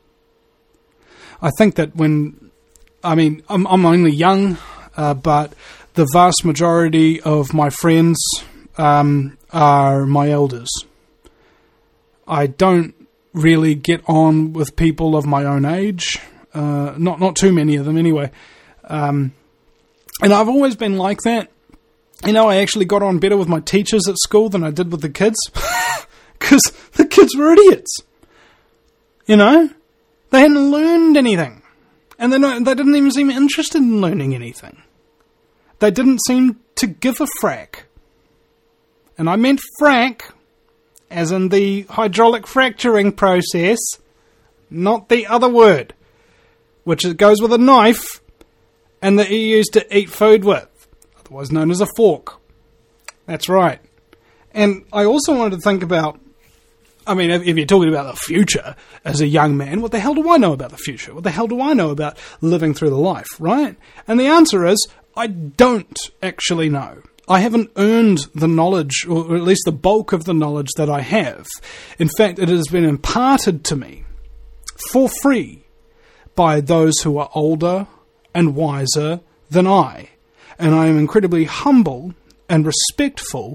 I think that when, I mean, I'm, I'm only young, uh, but the vast majority of my friends um, are my elders. I don't really get on with people of my own age, uh, not not too many of them anyway, um, and I've always been like that. You know, I actually got on better with my teachers at school than I did with the kids. Because the kids were idiots. You know? They hadn't learned anything. And they not, they didn't even seem interested in learning anything. They didn't seem to give a frack. And I meant frack, as in the hydraulic fracturing process, not the other word, which it goes with a knife, and that you use to eat food with. Was known as a fork. That's right. And I also wanted to think about, I mean, if, if you're talking about the future as a young man, what the hell do I know about the future? What the hell do I know about living through the life, right? And the answer is, I don't actually know. I haven't earned the knowledge, or at least the bulk of the knowledge that I have. In fact, it has been imparted to me for free by those who are older and wiser than I. And I am incredibly humble and respectful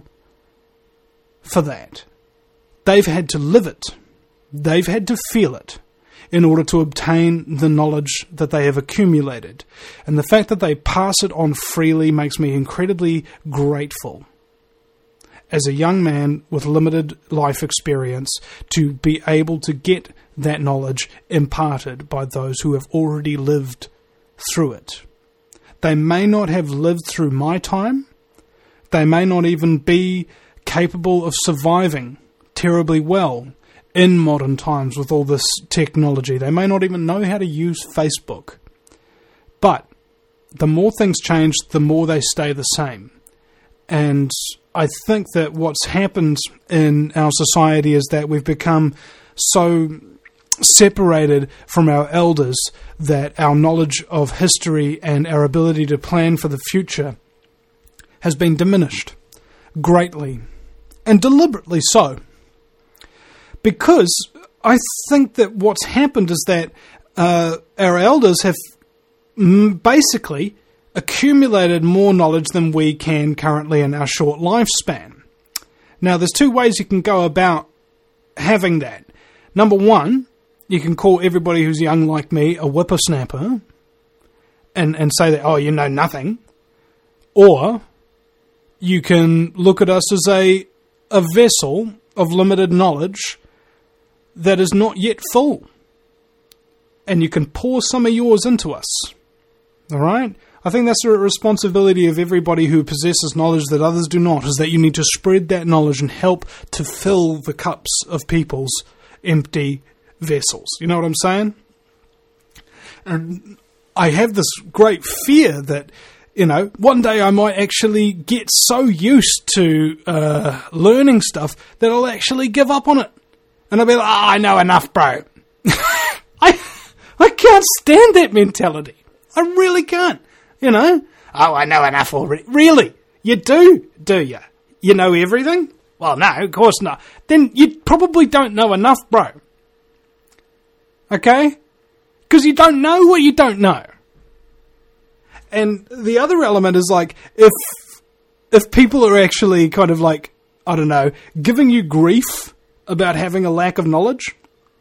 for that. They've had to live it. They've had to feel it in order to obtain the knowledge that they have accumulated. And the fact that they pass it on freely makes me incredibly grateful. As a young man with limited life experience, to be able to get that knowledge imparted by those who have already lived through it. They may not have lived through my time. They may not even be capable of surviving terribly well in modern times with all this technology. They may not even know how to use Facebook. But the more things change, the more they stay the same. And I think that what's happened in our society is that we've become so separated from our elders that our knowledge of history and our ability to plan for the future has been diminished greatly, and deliberately so. Because I think that what's happened is that uh, our elders have basically accumulated more knowledge than we can currently in our short lifespan. Now, there's two ways you can go about having that. Number one, you can call everybody who's young like me a whippersnapper and, and say that, oh, you know nothing. Or you can look at us as a, a vessel of limited knowledge that is not yet full. And you can pour some of yours into us. All right? I think that's the responsibility of everybody who possesses knowledge that others do not, is that you need to spread that knowledge and help to fill the cups of people's empty vessels. You know what I'm saying? And I have this great fear that, you know, one day I might actually get so used to uh, learning stuff that I'll actually give up on it. And I'll be like, oh, I know enough, bro. I I can't stand that mentality. I really can't. You know? Oh, I know enough already. Really? You do? Do you? you know everything? Well, no, of course not. Then you probably don't know enough, bro. Okay? Because you don't know what you don't know. And the other element is like, if if people are actually kind of like, I don't know, giving you grief about having a lack of knowledge,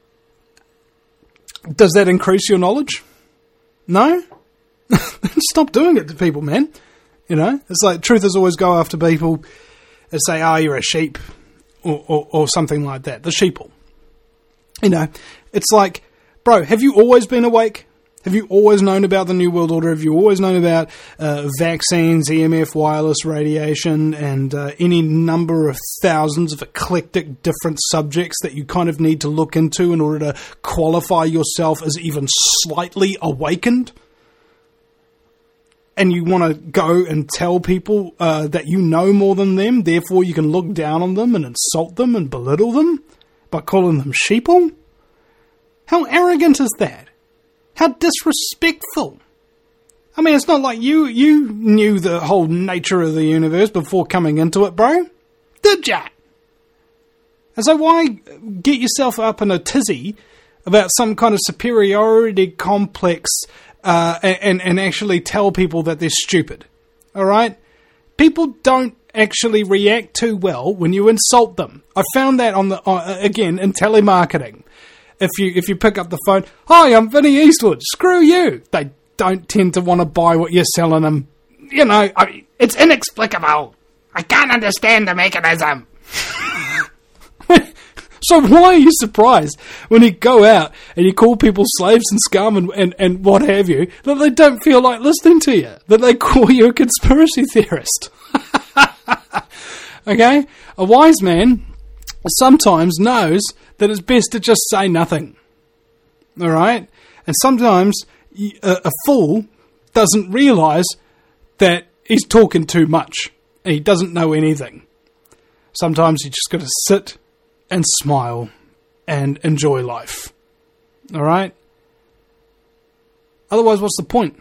does that increase your knowledge? No? Stop doing it to people, man. You know, it's like truthers always go after people and say, oh, you're a sheep, or, or, or something like that. The sheeple. You know, it's like, bro, have you always been awake? Have you always known about the New World Order? Have you always known about uh, vaccines, E M F, wireless radiation, and uh, any number of thousands of eclectic different subjects that you kind of need to look into in order to qualify yourself as even slightly awakened? And you want to go and tell people uh, that you know more than them, therefore you can look down on them and insult them and belittle them by calling them sheeple? How arrogant is that? How disrespectful. I mean, it's not like you you knew the whole nature of the universe before coming into it, bro. Did ya? And so why get yourself up in a tizzy about some kind of superiority complex uh, and, and actually tell people that they're stupid? All right? People don't actually react too well when you insult them. I found that, on the uh, again, in telemarketing. If you if you pick up the phone, hi, I'm Vinnie Eastwood, screw you. They don't tend to want to buy what you're selling them. You know, I, it's inexplicable. I can't understand the mechanism. So why are you surprised when you go out and you call people slaves and scum and, and, and what have you, that they don't feel like listening to you, that they call you a conspiracy theorist? Okay? A wise man sometimes knows that it's best to just say nothing. All right? And sometimes a, a fool doesn't realise that he's talking too much and he doesn't know anything. Sometimes you just got to sit and smile and enjoy life. All right? Otherwise, what's the point?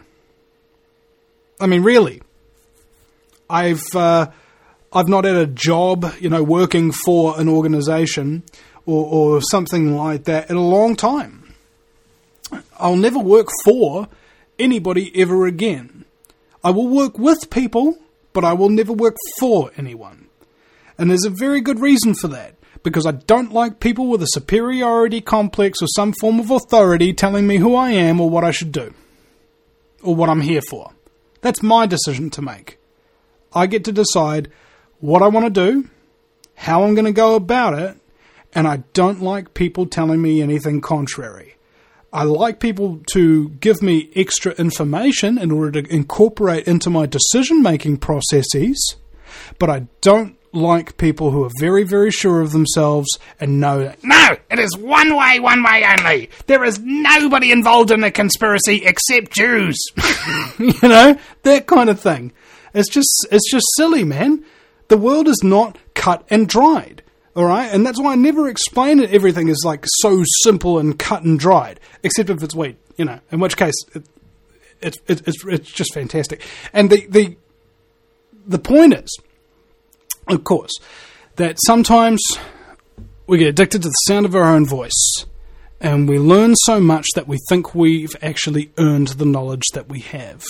I mean, really. I've uh, I've not had a job, you know, working for an organisation or, or something like that in a long time. I'll never work for anybody ever again. I will work with people, but I will never work for anyone. And there's a very good reason for that, because I don't like people with a superiority complex or some form of authority telling me who I am or what I should do, or what I'm here for. That's my decision to make. I get to decide what I want to do, how I'm going to go about it, and I don't like people telling me anything contrary. I like people to give me extra information in order to incorporate into my decision-making processes, but I don't like people who are very, very sure of themselves and know that, no, it is one way, one way only. There is nobody involved in the conspiracy except Jews. You know, that kind of thing. It's just, it's just silly, man. The world is not cut and dried. All right, and that's why I never explain it. Everything is like so simple and cut and dried, except if it's weed, you know. In which case, it, it, it, it's it's just fantastic. And the the the point is, of course, that sometimes we get addicted to the sound of our own voice, and we learn so much that we think we've actually earned the knowledge that we have.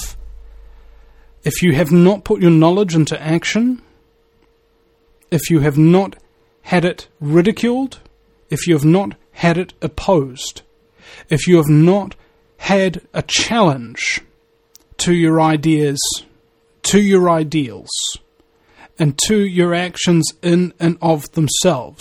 If you have not put your knowledge into action, if you have not had it ridiculed, if you have not had it opposed, if you have not had a challenge to your ideas, to your ideals, and to your actions in and of themselves,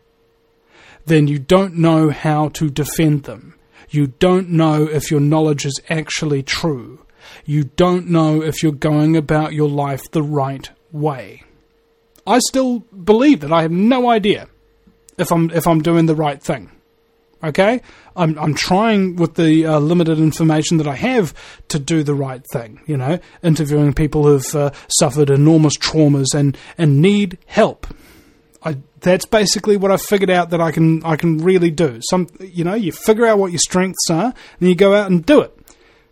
then you don't know how to defend them. You don't know if your knowledge is actually true. You don't know if you're going about your life the right way. I still believe that I have no idea if I'm if I'm doing the right thing. Okay, I'm I'm trying with the uh, limited information that I have to do the right thing. You know, interviewing people who've uh, suffered enormous traumas and, and need help. I that's basically what I figured out that I can I can really do. Some you know you figure out what your strengths are and you go out and do it.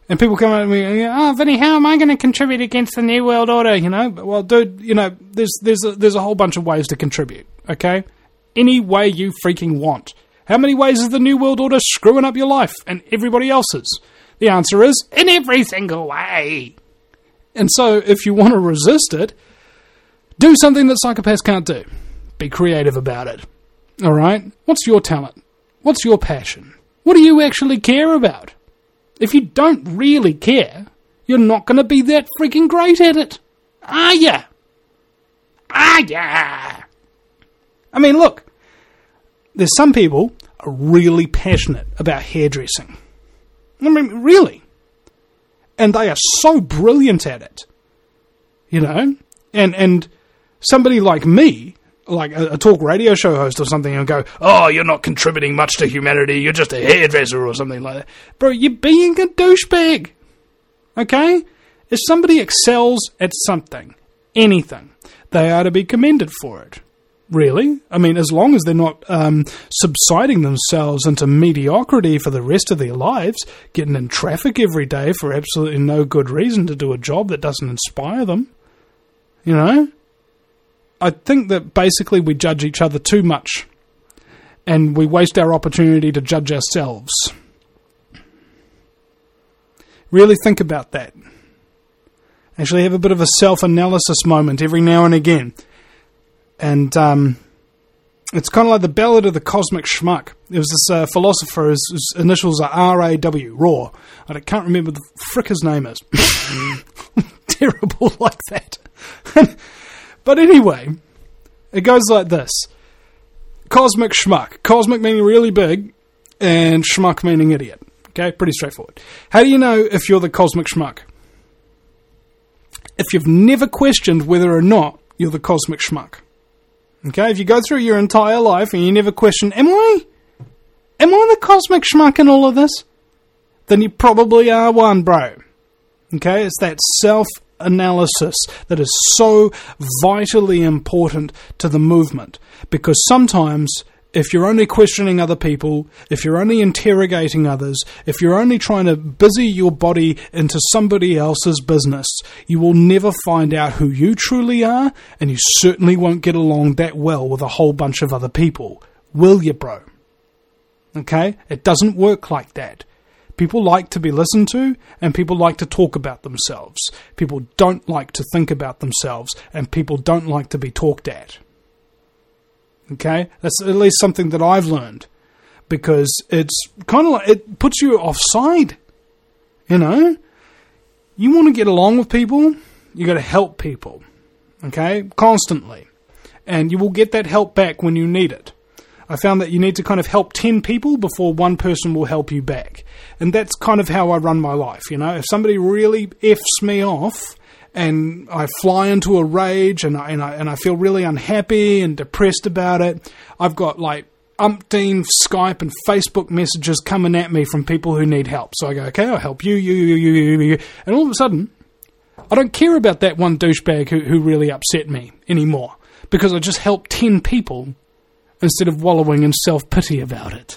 And people come at me and go, oh, Vinny, how am I going to contribute against the New World Order? You know, well, dude, you know, there's there's a, there's a whole bunch of ways to contribute, okay? Any way you freaking want. How many ways is the New World Order screwing up your life and everybody else's? The answer is, in every single way. And so, if you want to resist it, do something that psychopaths can't do. Be creative about it. Alright? What's your talent? What's your passion? What do you actually care about? If you don't really care, you're not going to be that freaking great at it. Are ya? Are ya? I mean, look. There's some people are really passionate about hairdressing. I mean, really. And they are so brilliant at it. You know? And and somebody like me, like a, a talk radio show host or something, and go, oh, you're not contributing much to humanity, you're just a hairdresser or something like that. Bro, you're being a douchebag. Okay? If somebody excels at something, anything, they are to be commended for it. Really? I mean, as long as they're not um, subsiding themselves into mediocrity for the rest of their lives, getting in traffic every day for absolutely no good reason to do a job that doesn't inspire them. You know? I think that basically we judge each other too much, and we waste our opportunity to judge ourselves. Really think about that. Actually have a bit of a self-analysis moment every now and again. And um, it's kind of like the Ballad of the Cosmic Schmuck. There was this uh, philosopher, his, his initials are R A W, Raw. I can't remember the frick his name is. Terrible like that. But anyway, it goes like this. Cosmic Schmuck. Cosmic meaning really big, and schmuck meaning idiot. Okay, pretty straightforward. How do you know if you're the Cosmic Schmuck? If you've never questioned whether or not you're the Cosmic Schmuck. Okay, if you go through your entire life and you never question, am I, am I the Cosmic Schmuck in all of this? Then you probably are one, bro. Okay, it's that self-analysis that is so vitally important to the movement. Because sometimes, if you're only questioning other people, if you're only interrogating others, if you're only trying to busy your body into somebody else's business, you will never find out who you truly are, and you certainly won't get along that well with a whole bunch of other people. Will you, bro? Okay? It doesn't work like that. People like to be listened to, and people like to talk about themselves. People don't like to think about themselves, and people don't like to be talked at. Okay? That's at least something that I've learned. Because it's kind of like, it puts you offside. You know? You want to get along with people, you got to help people. Okay? Constantly. And you will get that help back when you need it. I found that you need to kind of help ten people before one person will help you back. And that's kind of how I run my life, you know? If somebody really F's me off, and I fly into a rage, and I, and I and I feel really unhappy and depressed about it, I've got like umpteen Skype and Facebook messages coming at me from people who need help. So I go, okay, I'll help you, you, you, you, you, you. And all of a sudden, I don't care about that one douchebag who, who really upset me anymore, because I just helped ten people instead of wallowing in self-pity about it.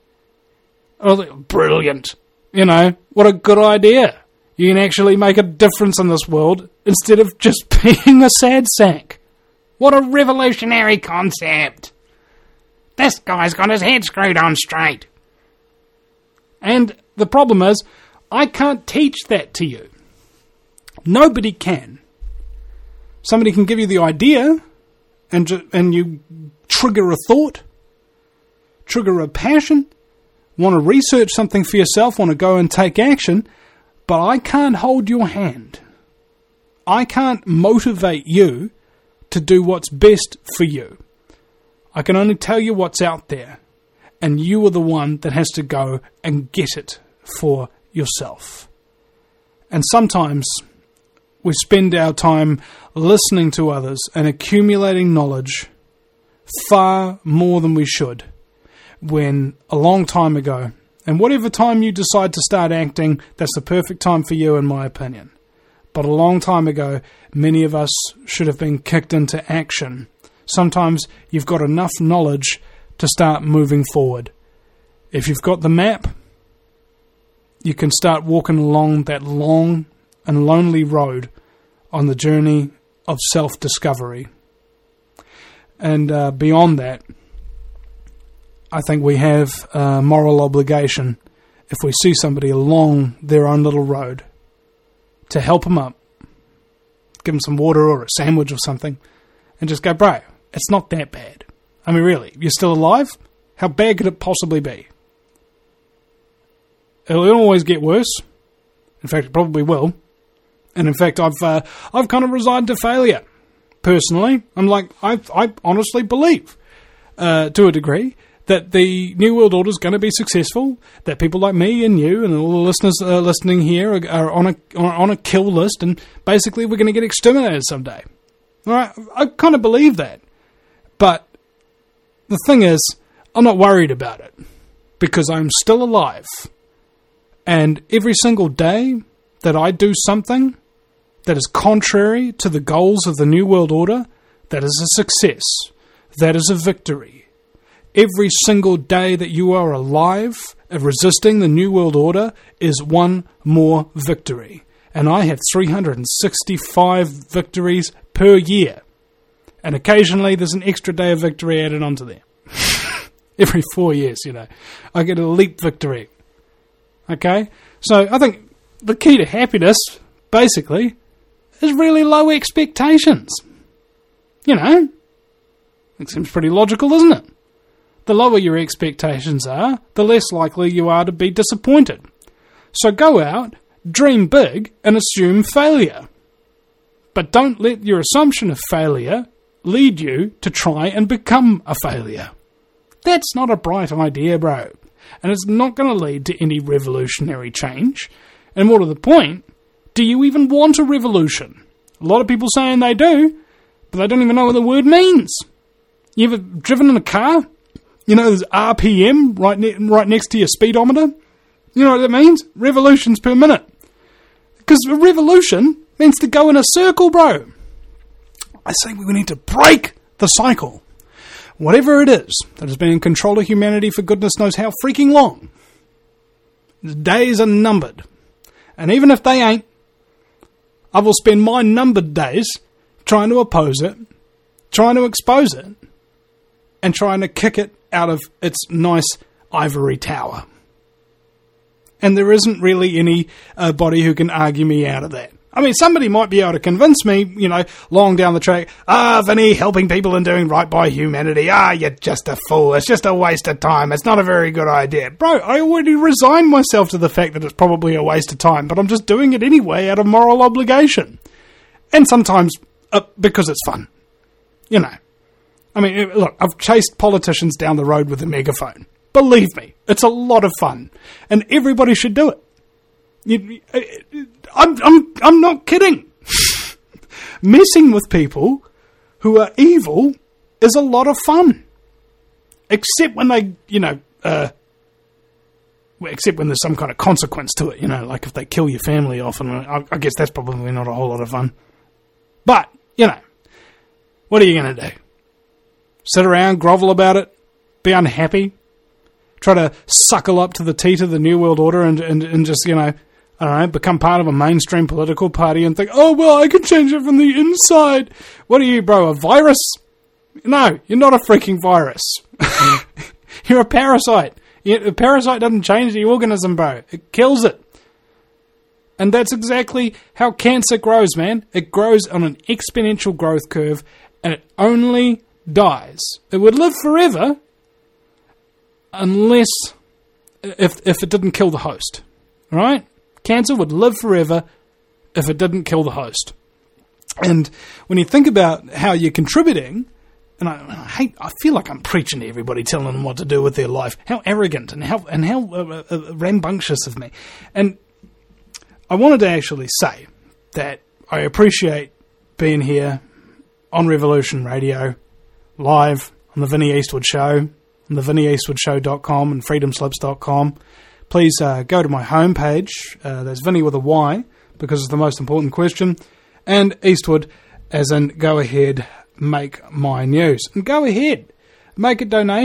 Oh, brilliant. You know, what a good idea. You can actually make a difference in this world instead of just being a sad sack. What a revolutionary concept. This guy's got his head screwed on straight. And the problem is, I can't teach that to you. Nobody can. Somebody can give you the idea, and ju- and you trigger a thought, trigger a passion, want to research something for yourself, want to go and take action, but I can't hold your hand. I can't motivate you to do what's best for you. I can only tell you what's out there, and you are the one that has to go and get it for yourself. And sometimes we spend our time listening to others and accumulating knowledge far more than we should, when a long time ago, and whatever time you decide to start acting, that's the perfect time for you in my opinion. But a long time ago, many of us should have been kicked into action. Sometimes you've got enough knowledge to start moving forward. If you've got the map, you can start walking along that long and lonely road on the journey of self-discovery. And uh, beyond that, I think we have a moral obligation, if we see somebody along their own little road, to help them up, give them some water or a sandwich or something, and just go, bro, it's not that bad. I mean, really, you're still alive? How bad could it possibly be? It'll always get worse. In fact, it probably will. And in fact, I've uh, I've kind of resigned to failure. Personally, I'm like, I I honestly believe, uh, to a degree, that the New World Order is going to be successful. That people like me and you and all the listeners uh, listening here are, are on a on a kill list, and basically we're going to get exterminated someday. All right, I kind of believe that, but the thing is, I'm not worried about it because I'm still alive. And every single day that I do something that is contrary to the goals of the New World Order, that is a success. That is a victory. Every single day that you are alive and resisting the New World Order is one more victory. And I have three hundred sixty-five victories per year. And occasionally there's an extra day of victory added onto there. Every four years, you know. I get a leap victory. Okay? So I think the key to happiness, basically, is really low expectations. You know? It seems pretty logical, doesn't it? The lower your expectations are, the less likely you are to be disappointed. So go out, dream big, and assume failure. But don't let your assumption of failure lead you to try and become a failure. That's not a bright idea, bro. And it's not going to lead to any revolutionary change. And more to the point, do you even want a revolution? A lot of people saying they do, but they don't even know what the word means. You ever driven in a car? You know, there's R P M right, ne- right next to your speedometer. You know what that means? Revolutions per minute. Because a revolution means to go in a circle, bro. I say we need to break the cycle. Whatever it is that has been in control of humanity for goodness knows how freaking long. The days are numbered. And even if they ain't, I will spend my numbered days trying to oppose it, trying to expose it, and trying to kick it out of its nice ivory tower. And there isn't really any uh, body who can argue me out of that. I mean, somebody might be able to convince me, you know, long down the track, ah, Vinny, helping people and doing right by humanity, ah, you're just a fool, it's just a waste of time, it's not a very good idea. Bro, I already resigned myself to the fact that it's probably a waste of time, but I'm just doing it anyway out of moral obligation. And sometimes uh, because it's fun. You know. I mean, look, I've chased politicians down the road with a megaphone. Believe me, it's a lot of fun. And everybody should do it. You, I'm, I'm, I'm not kidding. Messing with people who are evil is a lot of fun. Except when they, you know, uh, except when there's some kind of consequence to it, you know, like if they kill your family off, and I, I guess that's probably not a whole lot of fun. But, you know, what are you going to do? Sit around, grovel about it, be unhappy, try to suckle up to the teat of the New World Order and, and, and just, you know, I don't know, become part of a mainstream political party and think, oh, well, I can change it from the inside. What are you, bro, a virus? No, you're not a freaking virus. You're a parasite. A parasite doesn't change the organism, bro. It kills it. And that's exactly how cancer grows, man. It grows on an exponential growth curve, and it only dies. It would live forever unless if if it didn't kill the host. Right? Cancer would live forever if it didn't kill the host. And when you think about how you're contributing, and I, I hate, I feel like I'm preaching to everybody, telling them what to do with their life. How arrogant and how and how uh, uh, rambunctious of me. And I wanted to actually say that I appreciate being here on Revolution Radio, live on the Vinny Eastwood Show, on the vinny eastwood show dot com and freedom slips dot com. Please uh, go to my homepage. Uh, there's Vinny with a Y, because it's the most important question. And Eastwood, as in go ahead, make my news. And go ahead, make a donation.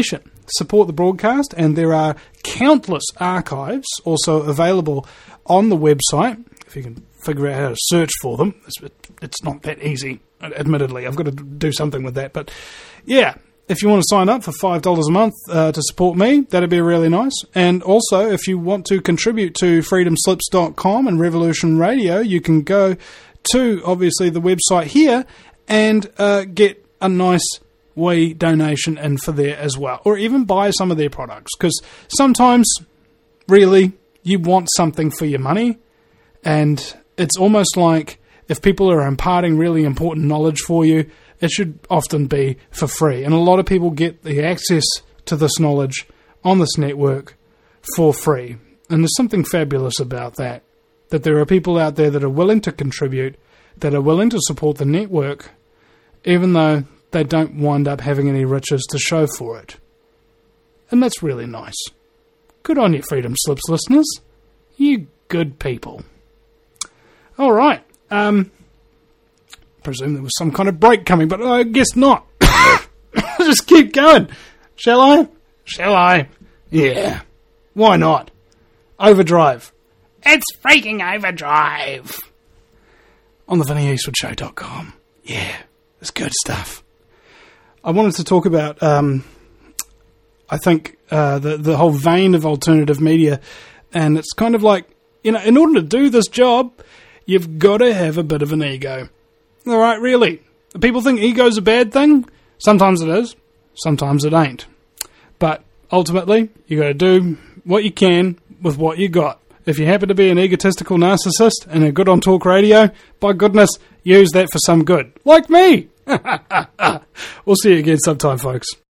support the broadcast, and there are countless archives also available on the website, if you can figure out how to search for them. It's, it's not that easy, admittedly. I've got to do something with that. But, yeah, if you want to sign up for five dollars a month uh, to support me, that'd be really nice. And also, if you want to contribute to freedom slips dot com and Revolution Radio, you can go to, obviously, the website here and uh, get a nice wee donation in for there as well. Or even buy some of their products. Because sometimes, really, you want something for your money. And it's almost like if people are imparting really important knowledge for you, it should often be for free. And a lot of people get the access to this knowledge on this network for free. And there's something fabulous about that. That there are people out there that are willing to contribute, that are willing to support the network, even though they don't wind up having any riches to show for it. And that's really nice. Good on you, Freedom Slips listeners. You good people. All right. Um, presume there was some kind of break coming, but I guess not. Just keep going. Shall I? Shall I? Yeah. Why not? Overdrive. It's freaking Overdrive. On the Vinnie Eastwood Show dot com. Yeah. It's good stuff. I wanted to talk about, um, I think, uh, the, the whole vein of alternative media. And it's kind of like, you know, in order to do this job, you've got to have a bit of an ego. All right, really. People think ego's a bad thing. Sometimes it is. Sometimes it ain't. But ultimately, you got to do what you can with what you got. If you happen to be an egotistical narcissist and are good on talk radio, by goodness, use that for some good. Like me. We'll see you again sometime, folks.